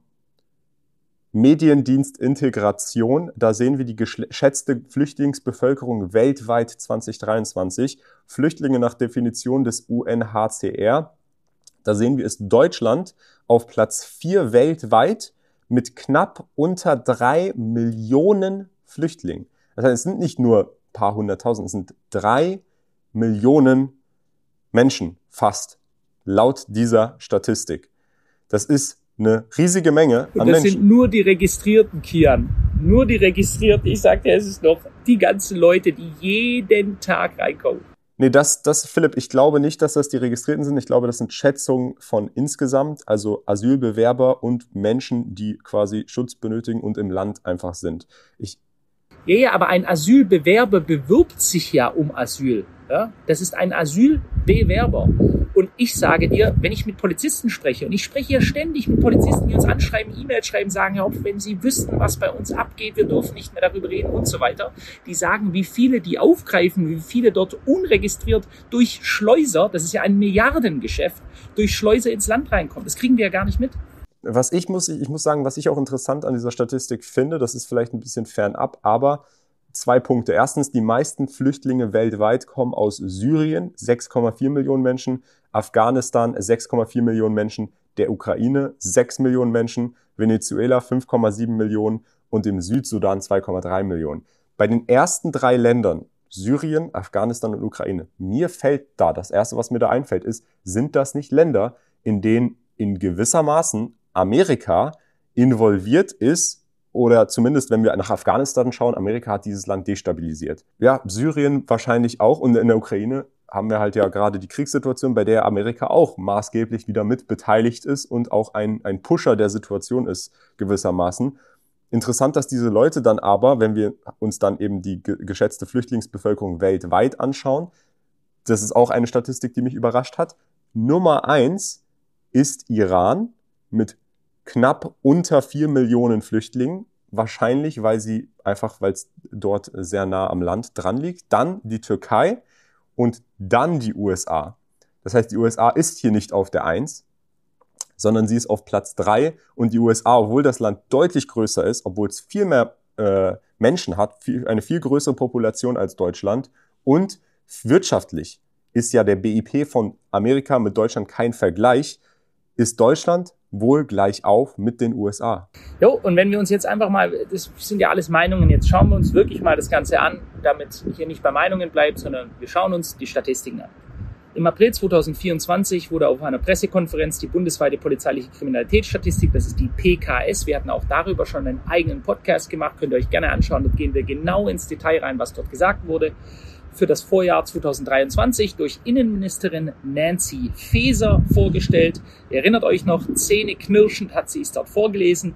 Mediendienst Integration, da sehen wir die geschätzte Flüchtlingsbevölkerung weltweit zweitausenddreiundzwanzig. Flüchtlinge nach Definition des U N H C R. Da sehen wir, ist Deutschland auf Platz vier weltweit mit knapp unter drei Millionen Flüchtlingen. Das heißt, es sind nicht nur ein paar hunderttausend, es sind drei Millionen Menschen fast, laut dieser Statistik. Das ist eine riesige Menge an Und das Menschen. sind nur die Registrierten, Kian. Nur die Registrierten. Ich sag dir, es ist noch die ganzen Leute, die jeden Tag reinkommen. Nee, das, das, Philipp, ich glaube nicht, dass das die Registrierten sind. Ich glaube, das sind Schätzungen von insgesamt, also Asylbewerber und Menschen, die quasi Schutz benötigen und im Land einfach sind. Ich Ja, ja, aber ein Asylbewerber bewirbt sich ja um Asyl. Ja? Das ist ein Asylbewerber. Und ich sage dir, wenn ich mit Polizisten spreche, und ich spreche ja ständig mit Polizisten, die uns anschreiben, E-Mails schreiben, sagen, ja, wenn sie wüssten, was bei uns abgeht, wir dürfen nicht mehr darüber reden und so weiter. Die sagen, wie viele die aufgreifen, wie viele dort unregistriert durch Schleuser, das ist ja ein Milliardengeschäft, durch Schleuser ins Land reinkommen. Das kriegen wir ja gar nicht mit. Was ich muss, ich muss sagen, was ich auch interessant an dieser Statistik finde, das ist vielleicht ein bisschen fernab, aber zwei Punkte. Erstens, die meisten Flüchtlinge weltweit kommen aus Syrien, sechs Komma vier Millionen Menschen, Afghanistan, sechs Komma vier Millionen Menschen, der Ukraine, sechs Millionen Menschen, Venezuela, fünf Komma sieben Millionen und im Südsudan zwei Komma drei Millionen. Bei den ersten drei Ländern, Syrien, Afghanistan und Ukraine, mir fällt da, das Erste, was mir da einfällt, ist, sind das nicht Länder, in denen in gewissermaßen Amerika involviert ist, oder zumindest, wenn wir nach Afghanistan schauen, Amerika hat dieses Land destabilisiert. Ja, Syrien wahrscheinlich auch und in der Ukraine haben wir halt ja gerade die Kriegssituation, bei der Amerika auch maßgeblich wieder mit beteiligt ist und auch ein, ein Pusher der Situation ist gewissermaßen. Interessant, dass diese Leute dann aber, wenn wir uns dann eben die ge- geschätzte Flüchtlingsbevölkerung weltweit anschauen, das ist auch eine Statistik, die mich überrascht hat, Nummer eins ist Iran mit knapp unter vier Millionen Flüchtlingen, wahrscheinlich, weil sie einfach, weil es dort sehr nah am Land dran liegt. Dann die Türkei und dann die U S A. Das heißt, die U S A ist hier nicht auf der Eins, sondern sie ist auf Platz drei und die U S A, obwohl das Land deutlich größer ist, obwohl es viel mehr äh, Menschen hat, viel, eine viel größere Population als Deutschland und wirtschaftlich ist ja der B I P von Amerika mit Deutschland kein Vergleich, ist Deutschland wohl gleich auf mit den U S A. Jo, und wenn wir uns jetzt einfach mal, das sind ja alles Meinungen, jetzt schauen wir uns wirklich mal das Ganze an, damit hier nicht bei Meinungen bleibt, sondern wir schauen uns die Statistiken an. Im April zweitausendvierundzwanzig wurde auf einer Pressekonferenz die bundesweite polizeiliche Kriminalitätsstatistik, das ist die P K S, wir hatten auch darüber schon einen eigenen Podcast gemacht, könnt ihr euch gerne anschauen, dort gehen wir genau ins Detail rein, was dort gesagt wurde, für das Vorjahr zweitausenddreiundzwanzig durch Innenministerin Nancy Faeser vorgestellt. Ihr erinnert euch noch, zähneknirschend hat sie es dort vorgelesen.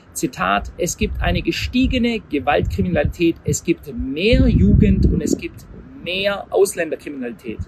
Zitat, es gibt eine gestiegene Gewaltkriminalität, es gibt mehr Jugend und es gibt mehr Ausländerkriminalität.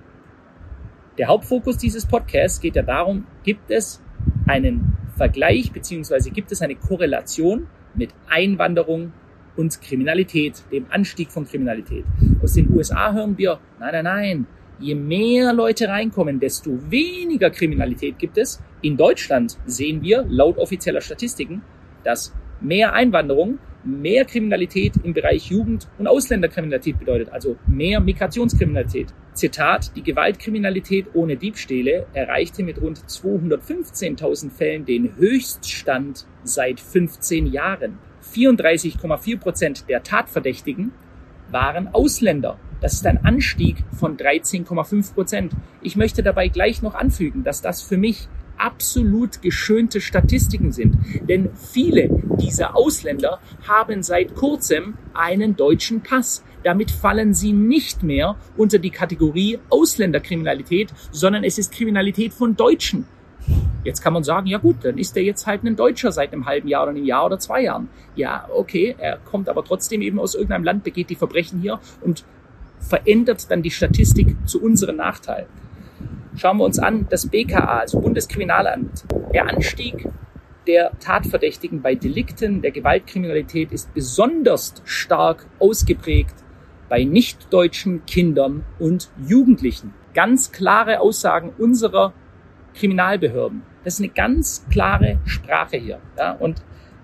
Der Hauptfokus dieses Podcasts geht ja darum, gibt es einen Vergleich bzw. gibt es eine Korrelation mit Einwanderung und Kriminalität, dem Anstieg von Kriminalität. Aus den U S A hören wir, nein, nein, nein, je mehr Leute reinkommen, desto weniger Kriminalität gibt es. In Deutschland sehen wir laut offizieller Statistiken, dass mehr Einwanderung mehr Kriminalität im Bereich Jugend- und Ausländerkriminalität bedeutet, also mehr Migrationskriminalität. Zitat, die Gewaltkriminalität ohne Diebstähle erreichte mit rund zweihundertfünfzehntausend Fällen den Höchststand seit fünfzehn Jahren. vierunddreißig Komma vier Prozent der Tatverdächtigen waren Ausländer. Das ist ein Anstieg von dreizehn Komma fünf Prozent. Ich möchte dabei gleich noch anfügen, dass das für mich absolut geschönte Statistiken sind. Denn viele dieser Ausländer haben seit kurzem einen deutschen Pass. Damit fallen sie nicht mehr unter die Kategorie Ausländerkriminalität, sondern es ist Kriminalität von Deutschen. Jetzt kann man sagen, ja gut, dann ist er jetzt halt ein Deutscher seit einem halben Jahr oder einem Jahr oder zwei Jahren. Ja, okay, er kommt aber trotzdem eben aus irgendeinem Land, begeht die Verbrechen hier und verändert dann die Statistik zu unserem Nachteil. Schauen wir uns an, das B K A, also Bundeskriminalamt. Der Anstieg der Tatverdächtigen bei Delikten der Gewaltkriminalität ist besonders stark ausgeprägt bei nicht-deutschen Kindern und Jugendlichen. Ganz klare Aussagen unserer Kriminalbehörden. Das ist eine ganz klare Sprache hier. Ja? Und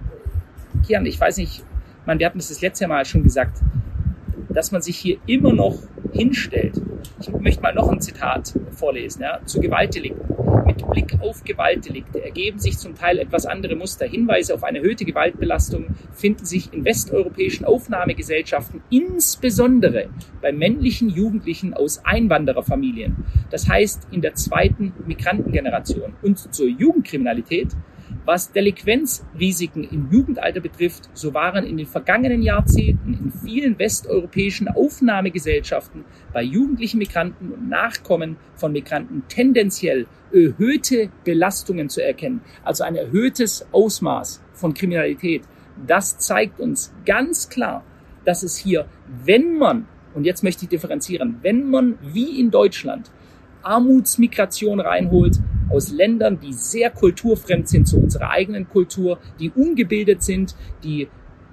Kian, ich weiß nicht, man, wir hatten das das letzte Mal schon gesagt, dass man sich hier immer noch hinstellt. Ich möchte mal noch ein Zitat vorlesen, ja, zu Gewaltdelikten. Mit Blick auf Gewaltdelikte ergeben sich zum Teil etwas andere Muster. Hinweise auf eine erhöhte Gewaltbelastung finden sich in westeuropäischen Aufnahmegesellschaften, insbesondere bei männlichen Jugendlichen aus Einwandererfamilien. Das heißt in der zweiten Migrantengeneration. Und zur Jugendkriminalität. Was Delinquenzrisiken im Jugendalter betrifft, so waren in den vergangenen Jahrzehnten in vielen westeuropäischen Aufnahmegesellschaften bei jugendlichen Migranten und Nachkommen von Migranten tendenziell erhöhte Belastungen zu erkennen, also ein erhöhtes Ausmaß von Kriminalität. Das zeigt uns ganz klar, dass es hier, wenn man, und jetzt möchte ich differenzieren, wenn man wie in Deutschland Armutsmigration reinholt, aus Ländern, die sehr kulturfremd sind zu unserer eigenen Kultur, die ungebildet sind, die,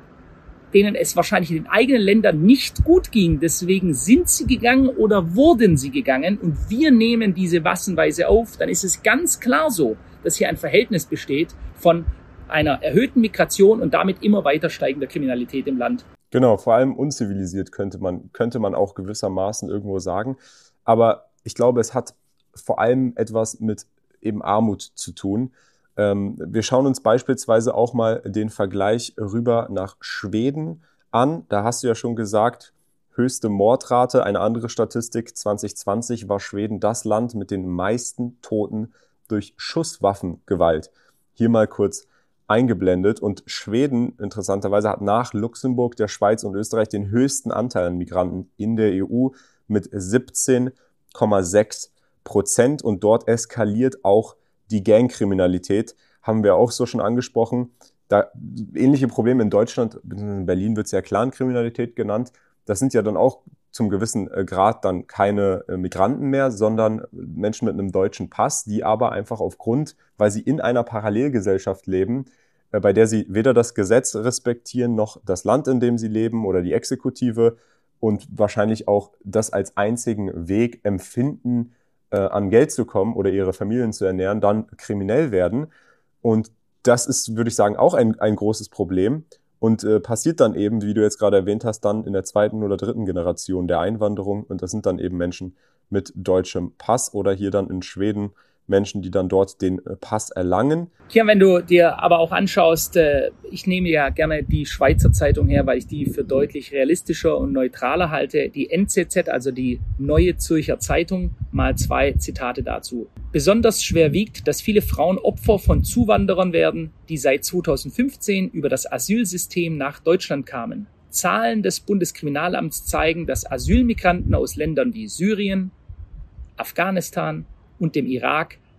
denen es wahrscheinlich in den eigenen Ländern nicht gut ging. Deswegen sind sie gegangen oder wurden sie gegangen und wir nehmen diese massenweise auf. Dann ist es ganz klar so, dass hier ein Verhältnis besteht von einer erhöhten Migration und damit immer weiter steigender Kriminalität im Land. Genau, vor allem unzivilisiert könnte man, könnte man auch gewissermaßen irgendwo sagen. Aber ich glaube, es hat vor allem etwas mit eben Armut zu tun. Ähm, wir schauen uns beispielsweise auch mal den Vergleich rüber nach Schweden an. Da hast du ja schon gesagt, höchste Mordrate. Eine andere Statistik, zwanzig zwanzig war Schweden das Land mit den meisten Toten durch Schusswaffengewalt. Hier mal kurz eingeblendet. Und Schweden, interessanterweise, hat nach Luxemburg, der Schweiz und Österreich den höchsten Anteil an Migranten in der E U mit siebzehn Komma sechs Prozent und dort eskaliert auch die Gangkriminalität, haben wir auch so schon angesprochen. Da ähnliche Probleme in Deutschland, in Berlin wird es ja Clankriminalität genannt. Das sind ja dann auch zum gewissen Grad dann keine Migranten mehr, sondern Menschen mit einem deutschen Pass, die aber einfach aufgrund, weil sie in einer Parallelgesellschaft leben, bei der sie weder das Gesetz respektieren noch das Land, in dem sie leben oder die Exekutive und wahrscheinlich auch das als einzigen Weg empfinden, an Geld zu kommen oder ihre Familien zu ernähren, dann kriminell werden. Und das ist, würde ich sagen, auch ein, ein großes Problem und äh, passiert dann eben, wie du jetzt gerade erwähnt hast, dann in der zweiten oder dritten Generation der Einwanderung. Und das sind dann eben Menschen mit deutschem Pass oder hier dann in Schweden Menschen, die dann dort den Pass erlangen. Kian, wenn du dir aber auch anschaust, ich nehme ja gerne die Schweizer Zeitung her, weil ich die für deutlich realistischer und neutraler halte. Die N Z Z, also die Neue Zürcher Zeitung, mal zwei Zitate dazu. Besonders schwer wiegt, dass viele Frauen Opfer von Zuwanderern werden, die seit zweitausendfünfzehn über das Asylsystem nach Deutschland kamen. Zahlen des Bundeskriminalamts zeigen, dass Asylmigranten aus Ländern wie Syrien, Afghanistan und dem Irak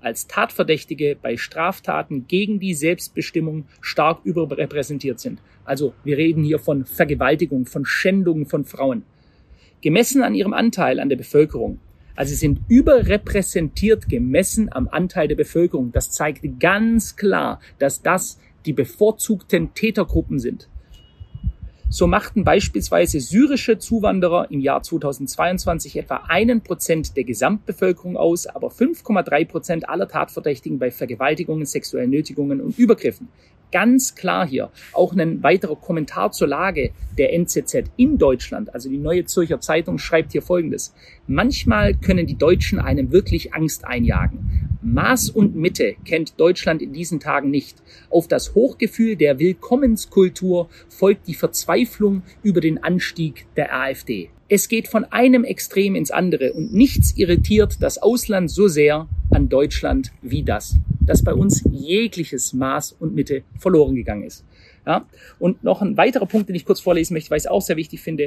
als Tatverdächtige bei Straftaten gegen die Selbstbestimmung stark überrepräsentiert sind. Also wir reden hier von Vergewaltigung, von Schändungen von Frauen. Gemessen an ihrem Anteil an der Bevölkerung. Also sie sind überrepräsentiert gemessen am Anteil der Bevölkerung. Das zeigt ganz klar, dass das die bevorzugten Tätergruppen sind. So machten beispielsweise syrische Zuwanderer im Jahr zweitausendzweiundzwanzig etwa einen Prozent der Gesamtbevölkerung aus, aber fünf Komma drei Prozent aller Tatverdächtigen bei Vergewaltigungen, sexuellen Nötigungen und Übergriffen. Ganz klar hier auch ein weiterer Kommentar zur Lage der N Z Z in Deutschland. Also die Neue Zürcher Zeitung schreibt hier Folgendes. Manchmal können die Deutschen einem wirklich Angst einjagen. Maß und Mitte kennt Deutschland in diesen Tagen nicht. Auf das Hochgefühl der Willkommenskultur folgt die Verzweiflung über den Anstieg der AfD. Es geht von einem Extrem ins andere und nichts irritiert das Ausland so sehr an Deutschland wie das, dass bei uns jegliches Maß und Mitte verloren gegangen ist. Ja? Und noch ein weiterer Punkt, den ich kurz vorlesen möchte, weil ich es auch sehr wichtig finde,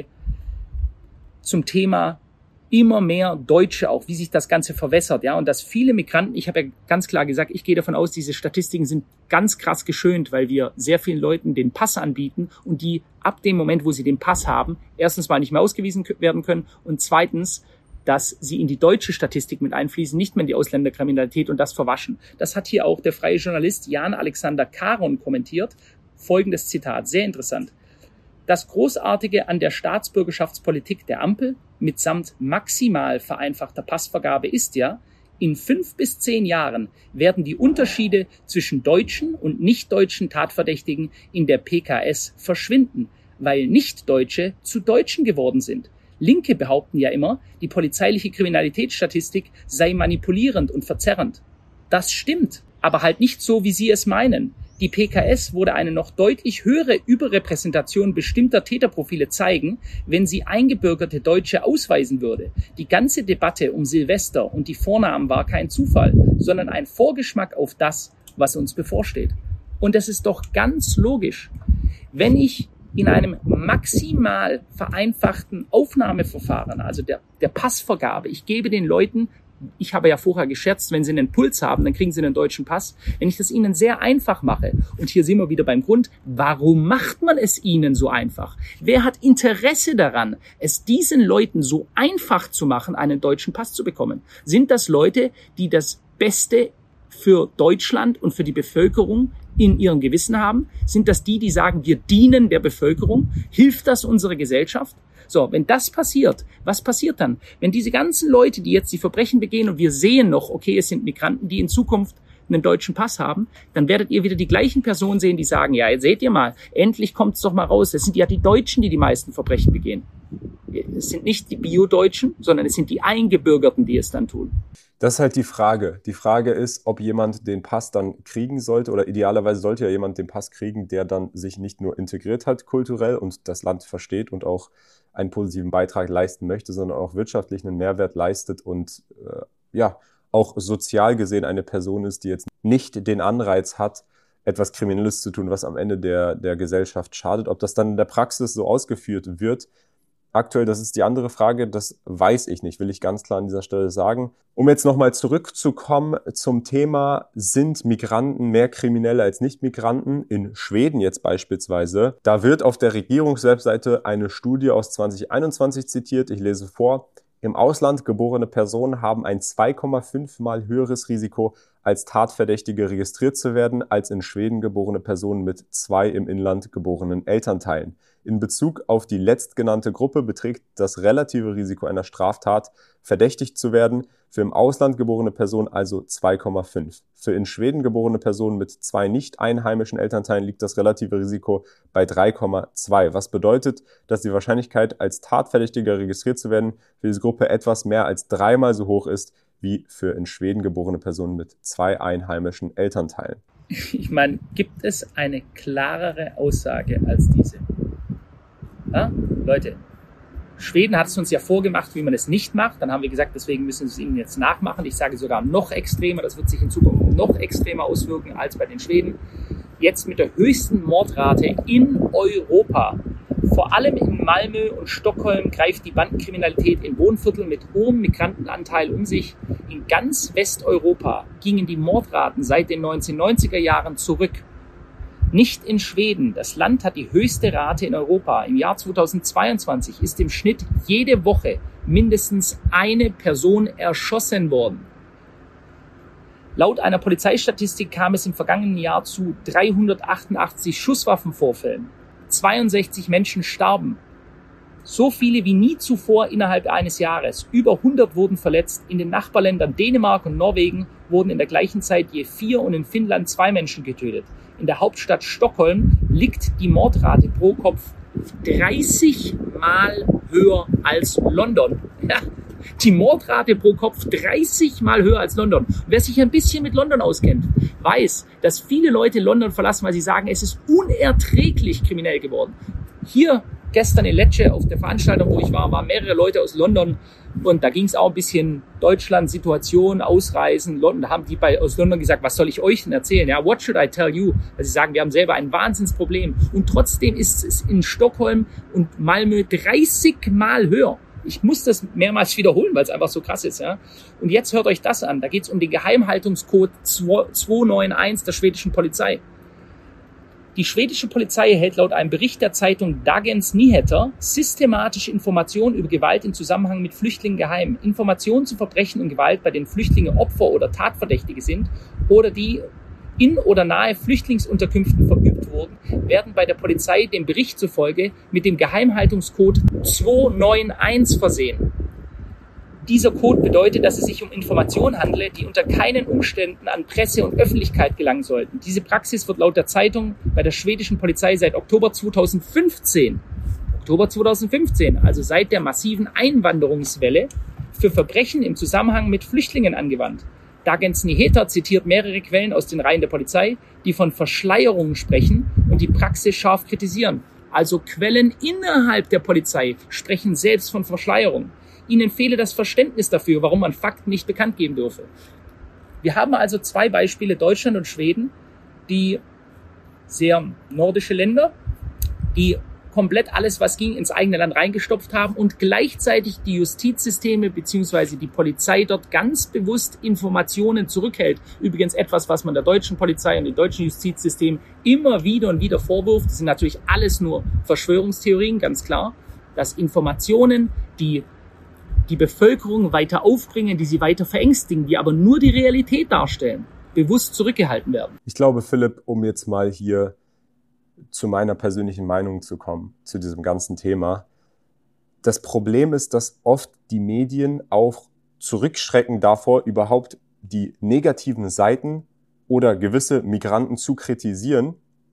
zum Thema immer mehr Deutsche auch, wie sich das Ganze verwässert, ja, und dass viele Migranten, ich habe ja ganz klar gesagt, ich gehe davon aus, diese Statistiken sind ganz krass geschönt, weil wir sehr vielen Leuten den Pass anbieten und die ab dem Moment, wo sie den Pass haben, erstens mal nicht mehr ausgewiesen werden können und zweitens, dass sie in die deutsche Statistik mit einfließen, nicht mehr in die Ausländerkriminalität und das verwaschen. Das hat hier auch der freie Journalist Jan Alexander Caron kommentiert. Folgendes Zitat, sehr interessant. Das Großartige an der Staatsbürgerschaftspolitik der Ampel mitsamt maximal vereinfachter Passvergabe ist ja, in fünf bis zehn Jahren werden die Unterschiede zwischen deutschen und nicht-deutschen Tatverdächtigen in der P K S verschwinden, weil Nicht-Deutsche zu Deutschen geworden sind. Linke behaupten ja immer, die polizeiliche Kriminalitätsstatistik sei manipulierend und verzerrend. Das stimmt, aber halt nicht so, wie sie es meinen. Die P K S würde eine noch deutlich höhere Überrepräsentation bestimmter Täterprofile zeigen, wenn sie eingebürgerte Deutsche ausweisen würde. Die ganze Debatte um Silvester und die Vornamen war kein Zufall, sondern ein Vorgeschmack auf das, was uns bevorsteht. Und das ist doch ganz logisch. Wenn ich in einem maximal vereinfachten Aufnahmeverfahren, also der, der Passvergabe, ich gebe den Leuten, ich habe ja vorher gescherzt, wenn sie einen Puls haben, dann kriegen sie einen deutschen Pass. Wenn ich das ihnen sehr einfach mache, und hier sind wir wieder beim Grund, warum macht man es ihnen so einfach? Wer hat Interesse daran, es diesen Leuten so einfach zu machen, einen deutschen Pass zu bekommen? Sind das Leute, die das Beste für Deutschland und für die Bevölkerung in ihrem Gewissen haben? Sind das die, die sagen, wir dienen der Bevölkerung? Hilft das unserer Gesellschaft? So, wenn das passiert, was passiert dann? Wenn diese ganzen Leute, die jetzt die Verbrechen begehen und wir sehen noch, okay, es sind Migranten, die in Zukunft einen deutschen Pass haben, dann werdet ihr wieder die gleichen Personen sehen, die sagen, ja, jetzt seht ihr mal, endlich kommt's doch mal raus. Es sind ja die Deutschen, die die meisten Verbrechen begehen. Es sind nicht die Bio-Deutschen, sondern es sind die Eingebürgerten, die es dann tun. Das ist halt die Frage. Die Frage ist, ob jemand den Pass dann kriegen sollte oder idealerweise sollte ja jemand den Pass kriegen, der dann sich nicht nur integriert hat kulturell und das Land versteht und auch einen positiven Beitrag leisten möchte, sondern auch wirtschaftlich einen Mehrwert leistet und äh, ja auch sozial gesehen eine Person ist, die jetzt nicht den Anreiz hat, etwas Kriminelles zu tun, was am Ende der, der Gesellschaft schadet. Ob das dann in der Praxis so ausgeführt wird, aktuell, das ist die andere Frage, das weiß ich nicht, will ich ganz klar an dieser Stelle sagen. Um jetzt nochmal zurückzukommen zum Thema, sind Migranten mehr Kriminelle als Nicht-Migranten? In Schweden jetzt beispielsweise. Da wird auf der Regierungswebseite eine Studie aus zwanzig einundzwanzig zitiert. Ich lese vor. Im Ausland geborene Personen haben ein zwei Komma fünf Mal höheres Risiko, als Tatverdächtige registriert zu werden, als in Schweden geborene Personen mit zwei im Inland geborenen Elternteilen. In Bezug auf die letztgenannte Gruppe beträgt das relative Risiko einer Straftat, verdächtigt zu werden, für im Ausland geborene Personen also zwei Komma fünf. Für in Schweden geborene Personen mit zwei nicht einheimischen Elternteilen liegt das relative Risiko bei drei Komma zwei, was bedeutet, dass die Wahrscheinlichkeit, als Tatverdächtiger registriert zu werden, für diese Gruppe etwas mehr als dreimal so hoch ist, wie für in Schweden geborene Personen mit zwei einheimischen Elternteilen. Ich meine, gibt es eine klarere Aussage als diese? Ja? Leute, Schweden hat es uns ja vorgemacht, wie man es nicht macht. Dann haben wir gesagt, deswegen müssen wir es ihnen jetzt nachmachen. Ich sage sogar noch extremer. Das wird sich in Zukunft noch extremer auswirken als bei den Schweden. Jetzt mit der höchsten Mordrate in Europa Vor allem in Malmö und Stockholm greift die Bandenkriminalität in Wohnvierteln mit hohem Migrantenanteil um sich. In ganz Westeuropa gingen die Mordraten seit den neunzehnhundertneunziger Jahren zurück. Nicht in Schweden. Das Land hat die höchste Rate in Europa. Im Jahr zweitausendzweiundzwanzig ist im Schnitt jede Woche mindestens eine Person erschossen worden. Laut einer Polizeistatistik kam es im vergangenen Jahr zu dreihundertachtundachtzig Schusswaffenvorfällen. zweiundsechzig Menschen starben. So viele wie nie zuvor innerhalb eines Jahres. Über hundert wurden verletzt. In den Nachbarländern Dänemark und Norwegen wurden in der gleichen Zeit je vier und in Finnland zwei Menschen getötet. In der Hauptstadt Stockholm liegt die Mordrate pro Kopf dreißig Mal höher als London. Ja, die Mordrate pro Kopf dreißig Mal höher als London. Und wer sich ein bisschen mit London auskennt, weiß, dass viele Leute London verlassen, weil sie sagen, es ist unerträglich kriminell geworden. Hier gestern in Lecce auf der Veranstaltung, wo ich war, waren mehrere Leute aus London und da ging es auch ein bisschen Deutschland, Situation, Ausreisen. London, da haben die bei, aus London gesagt, was soll ich euch denn erzählen? Ja, what should I tell you? Weil sie sagen, wir haben selber ein Wahnsinnsproblem. Und trotzdem ist es in Stockholm und Malmö dreißig Mal höher. Ich muss das mehrmals wiederholen, weil es einfach so krass ist. Ja. Und jetzt hört euch das an. Da geht es um den Geheimhaltungscode zweihundereinundneunzig der schwedischen Polizei. Die schwedische Polizei hält laut einem Bericht der Zeitung Dagens Nyheter systematisch Informationen über Gewalt im Zusammenhang mit Flüchtlingen geheim. Informationen zu Verbrechen und Gewalt, bei denen Flüchtlinge Opfer oder Tatverdächtige sind oder die in oder nahe Flüchtlingsunterkünften verübt wurden, werden bei der Polizei dem Bericht zufolge mit dem Geheimhaltungscode zweihundereinundneunzig versehen. Dieser Code bedeutet, dass es sich um Informationen handelt, die unter keinen Umständen an Presse und Öffentlichkeit gelangen sollten. Diese Praxis wird laut der Zeitung bei der schwedischen Polizei seit Oktober zweitausendfünfzehn, Oktober zweitausendfünfzehn, also seit der massiven Einwanderungswelle, für Verbrechen im Zusammenhang mit Flüchtlingen angewandt. Dagens Nyheter zitiert mehrere Quellen aus den Reihen der Polizei, die von Verschleierungen sprechen und die Praxis scharf kritisieren. Also Quellen innerhalb der Polizei sprechen selbst von Verschleierung. Ihnen fehle das Verständnis dafür, warum man Fakten nicht bekannt geben dürfe. Wir haben also zwei Beispiele, Deutschland und Schweden, die sehr nordische Länder, die komplett alles, was ging, ins eigene Land reingestopft haben und gleichzeitig die Justizsysteme bzw. die Polizei dort ganz bewusst Informationen zurückhält. Übrigens etwas, was man der deutschen Polizei und dem deutschen Justizsystem immer wieder und wieder vorwirft. Das sind natürlich alles nur Verschwörungstheorien, ganz klar, dass Informationen, die die Bevölkerung weiter aufbringen, die sie weiter verängstigen, die aber nur die Realität darstellen, bewusst zurückgehalten werden. Ich glaube, Philipp, um jetzt mal hier zu meiner persönlichen Meinung zu kommen, zu diesem ganzen Thema. Das Problem ist, dass oft die Medien auch zurückschrecken davor, überhaupt die negativen Seiten oder gewisse Migranten zu kritisieren,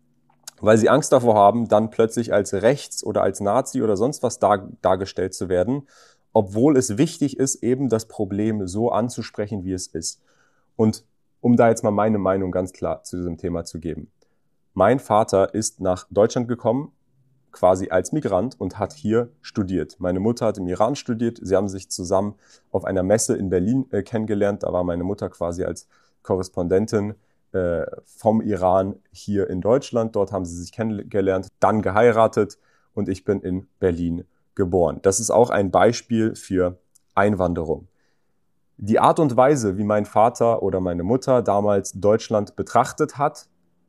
weil sie Angst davor haben, dann plötzlich als rechts oder als Nazi oder sonst was dar- dargestellt zu werden, obwohl es wichtig ist, eben das Problem so anzusprechen, wie es ist. Und um da jetzt mal meine Meinung ganz klar zu diesem Thema zu geben. Mein Vater ist nach Deutschland gekommen, quasi als Migrant und hat hier studiert. Meine Mutter hat im Iran studiert. Sie haben sich zusammen auf einer Messe in Berlin äh, kennengelernt. Da war meine Mutter quasi als Korrespondentin äh, vom Iran hier in Deutschland. Dort haben sie sich kennengelernt, dann geheiratet und ich bin in Berlin geboren. Das ist auch ein Beispiel für Einwanderung. Die Art und Weise, wie mein Vater oder meine Mutter damals Deutschland betrachtet hat,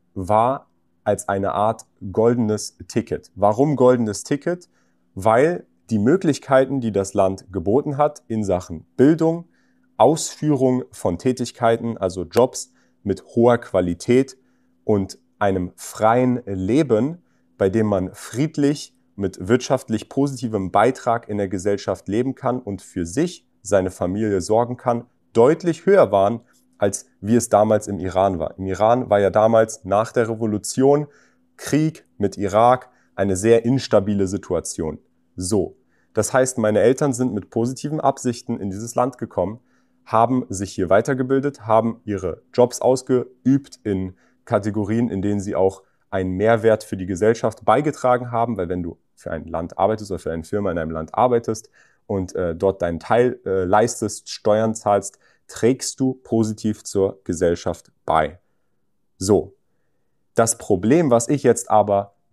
war als eine Art goldenes Ticket. Warum goldenes Ticket? Weil die Möglichkeiten, die das Land geboten hat in Sachen Bildung, Ausführung von Tätigkeiten, also Jobs mit hoher Qualität und einem freien Leben, bei dem man friedlich mit wirtschaftlich positivem Beitrag in der Gesellschaft leben kann und für sich, seine Familie sorgen kann, deutlich höher waren, als wie es damals im Iran war. Im Iran war ja damals nach der Revolution Krieg mit Irak eine sehr instabile Situation. So, das heißt, meine Eltern sind mit positiven Absichten in dieses Land gekommen, haben sich hier weitergebildet, haben ihre Jobs ausgeübt in Kategorien, in denen sie auch einen Mehrwert für die Gesellschaft beigetragen haben, weil wenn du für ein Land arbeitest oder für eine Firma in einem Land arbeitest und äh, dort deinen Teil äh, leistest, Steuern zahlst, trägst du positiv zur Gesellschaft bei. So, das Problem, was ich jetzt aber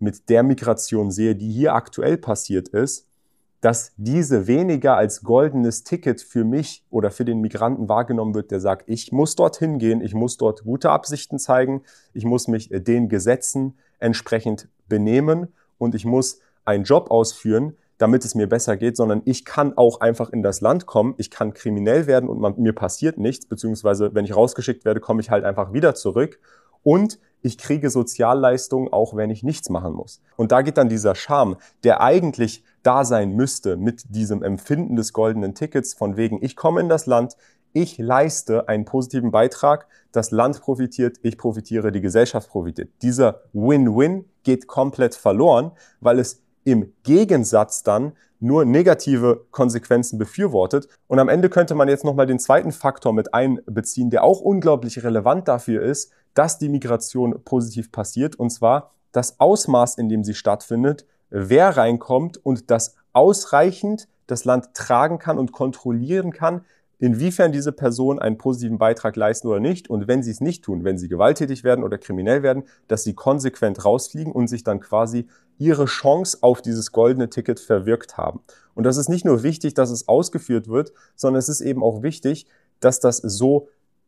mit der Migration sehe, die hier aktuell passiert ist, dass diese weniger als goldenes Ticket für mich oder für den Migranten wahrgenommen wird, der sagt, ich muss dorthin gehen, ich muss dort gute Absichten zeigen, ich muss mich den Gesetzen entsprechend benehmen und ich muss einen Job ausführen, damit es mir besser geht, sondern ich kann auch einfach in das Land kommen, ich kann kriminell werden und man, mir passiert nichts, beziehungsweise wenn ich rausgeschickt werde, komme ich halt einfach wieder zurück und ich kriege Sozialleistungen, auch wenn ich nichts machen muss. Und da geht dann dieser Charme, der eigentlich da sein müsste mit diesem Empfinden des goldenen Tickets, von wegen, ich komme in das Land, ich leiste einen positiven Beitrag, das Land profitiert, ich profitiere, die Gesellschaft profitiert. Dieser Win-Win geht komplett verloren, weil es im Gegensatz dann nur negative Konsequenzen befürwortet. Und am Ende könnte man jetzt nochmal den zweiten Faktor mit einbeziehen, der auch unglaublich relevant dafür ist, dass die Migration positiv passiert, und zwar das Ausmaß, in dem sie stattfindet, wer reinkommt und das ausreichend das Land tragen kann und kontrollieren kann, inwiefern diese Personen einen positiven Beitrag leisten oder nicht. Und wenn sie es nicht tun, wenn sie gewalttätig werden oder kriminell werden, dass sie konsequent rausfliegen und sich dann quasi ihre Chance auf dieses goldene Ticket verwirkt haben. Und das ist nicht nur wichtig, dass es ausgeführt wird, sondern es ist eben auch wichtig, dass das so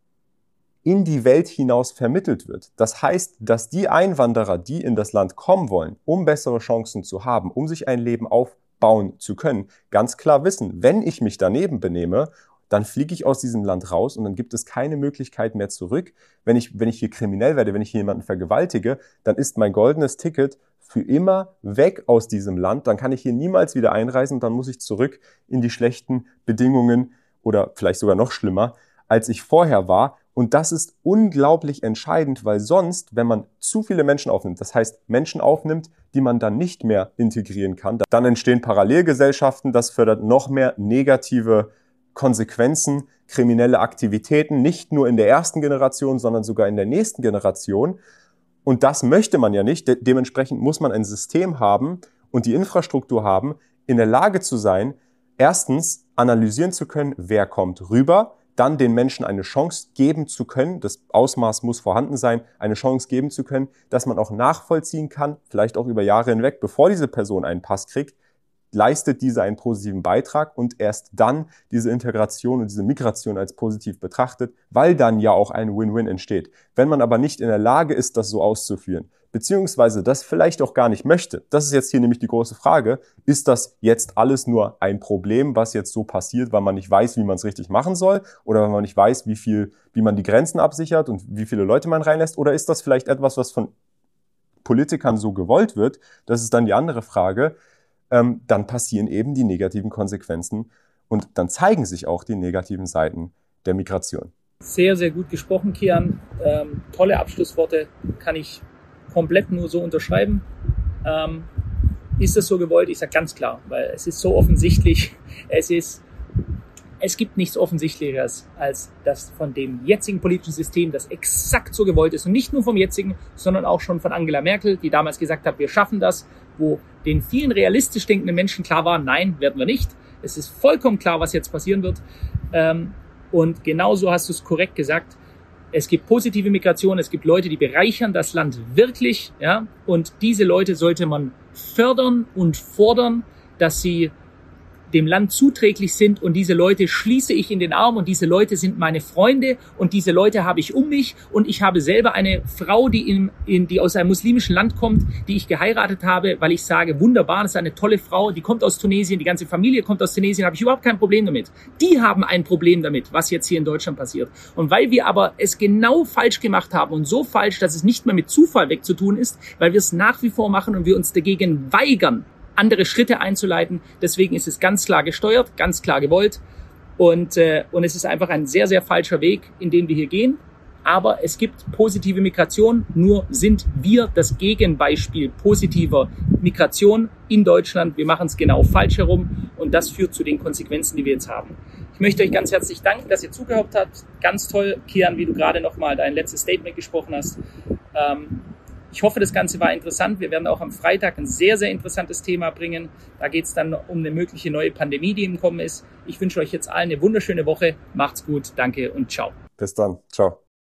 in die Welt hinaus vermittelt wird. Das heißt, dass die Einwanderer, die in das Land kommen wollen, um bessere Chancen zu haben, um sich ein Leben aufbauen zu können, ganz klar wissen, wenn ich mich daneben benehme, dann fliege ich aus diesem Land raus und dann gibt es keine Möglichkeit mehr zurück. Wenn ich, wenn ich hier kriminell werde, wenn ich hier jemanden vergewaltige, dann ist mein goldenes Ticket für immer weg aus diesem Land. Dann kann ich hier niemals wieder einreisen und dann muss ich zurück in die schlechten Bedingungen oder vielleicht sogar noch schlimmer, als ich vorher war. Und das ist unglaublich entscheidend, weil sonst, wenn man zu viele Menschen aufnimmt, das heißt Menschen aufnimmt, die man dann nicht mehr integrieren kann, dann entstehen Parallelgesellschaften, das fördert noch mehr negative Konsequenzen, kriminelle Aktivitäten, nicht nur in der ersten Generation, sondern sogar in der nächsten Generation. Und das möchte man ja nicht. De- dementsprechend muss man ein System haben und die Infrastruktur haben, in der Lage zu sein, erstens analysieren zu können, wer kommt rüber, dann den Menschen eine Chance geben zu können, das Ausmaß muss vorhanden sein, eine Chance geben zu können, dass man auch nachvollziehen kann, vielleicht auch über Jahre hinweg, bevor diese Person einen Pass kriegt, leistet diese einen positiven Beitrag und erst dann diese Integration und diese Migration als positiv betrachtet, weil dann ja auch ein Win-Win entsteht. Wenn man aber nicht in der Lage ist, das so auszuführen, beziehungsweise das vielleicht auch gar nicht möchte, das ist jetzt hier nämlich die große Frage, ist das jetzt alles nur ein Problem, was jetzt so passiert, weil man nicht weiß, wie man es richtig machen soll oder weil man nicht weiß, wie viel, wie man die Grenzen absichert und wie viele Leute man reinlässt, oder ist das vielleicht etwas, was von Politikern so gewollt wird? Das ist dann die andere Frage. Ähm, dann passieren eben die negativen Konsequenzen und dann zeigen sich auch die negativen Seiten der Migration. Sehr, sehr gut gesprochen, Kian. Ähm, tolle Abschlussworte, kann ich komplett nur so unterschreiben. Ähm, ist es so gewollt? Ich sage ganz klar, weil es ist so offensichtlich. Es ist, es gibt nichts Offensichtlicheres als das von dem jetzigen politischen System, das exakt so gewollt ist. Und nicht nur vom jetzigen, sondern auch schon von Angela Merkel, die damals gesagt hat, wir schaffen das, wo den vielen realistisch denkenden Menschen klar war, nein, werden wir nicht. Es ist vollkommen klar, was jetzt passieren wird. Und genauso hast du es korrekt gesagt. Es gibt positive Migration, es gibt Leute, die bereichern das Land wirklich, ja. Und diese Leute sollte man fördern und fordern, dass sie dem Land zuträglich sind, und diese Leute schließe ich in den Arm und diese Leute sind meine Freunde und diese Leute habe ich um mich, und ich habe selber eine Frau, die, in, in, die aus einem muslimischen Land kommt, die ich geheiratet habe, weil ich sage, wunderbar, das ist eine tolle Frau, die kommt aus Tunesien, die ganze Familie kommt aus Tunesien, habe ich überhaupt kein Problem damit. Die haben ein Problem damit, was jetzt hier in Deutschland passiert. Und weil wir aber es genau falsch gemacht haben und so falsch, dass es nicht mehr mit Zufall wegzutun ist, weil wir es nach wie vor machen und wir uns dagegen weigern, andere Schritte einzuleiten. Deswegen ist es ganz klar gesteuert, ganz klar gewollt. Und, äh, und es ist einfach ein sehr, sehr falscher Weg, in den wir hier gehen. Aber es gibt positive Migration. Nur sind wir das Gegenbeispiel positiver Migration in Deutschland. Wir machen es genau falsch herum. Und das führt zu den Konsequenzen, die wir jetzt haben. Ich möchte euch ganz herzlich danken, dass ihr zugehört habt. Ganz toll, Kian, wie du gerade nochmal dein letztes Statement gesprochen hast. Ähm, Ich hoffe, das Ganze war interessant. Wir werden auch am Freitag ein sehr, sehr interessantes Thema bringen. Da geht es dann um eine mögliche neue Pandemie, die im Kommen ist. Ich wünsche euch jetzt allen eine wunderschöne Woche. Macht's gut, danke und ciao. Bis dann, ciao.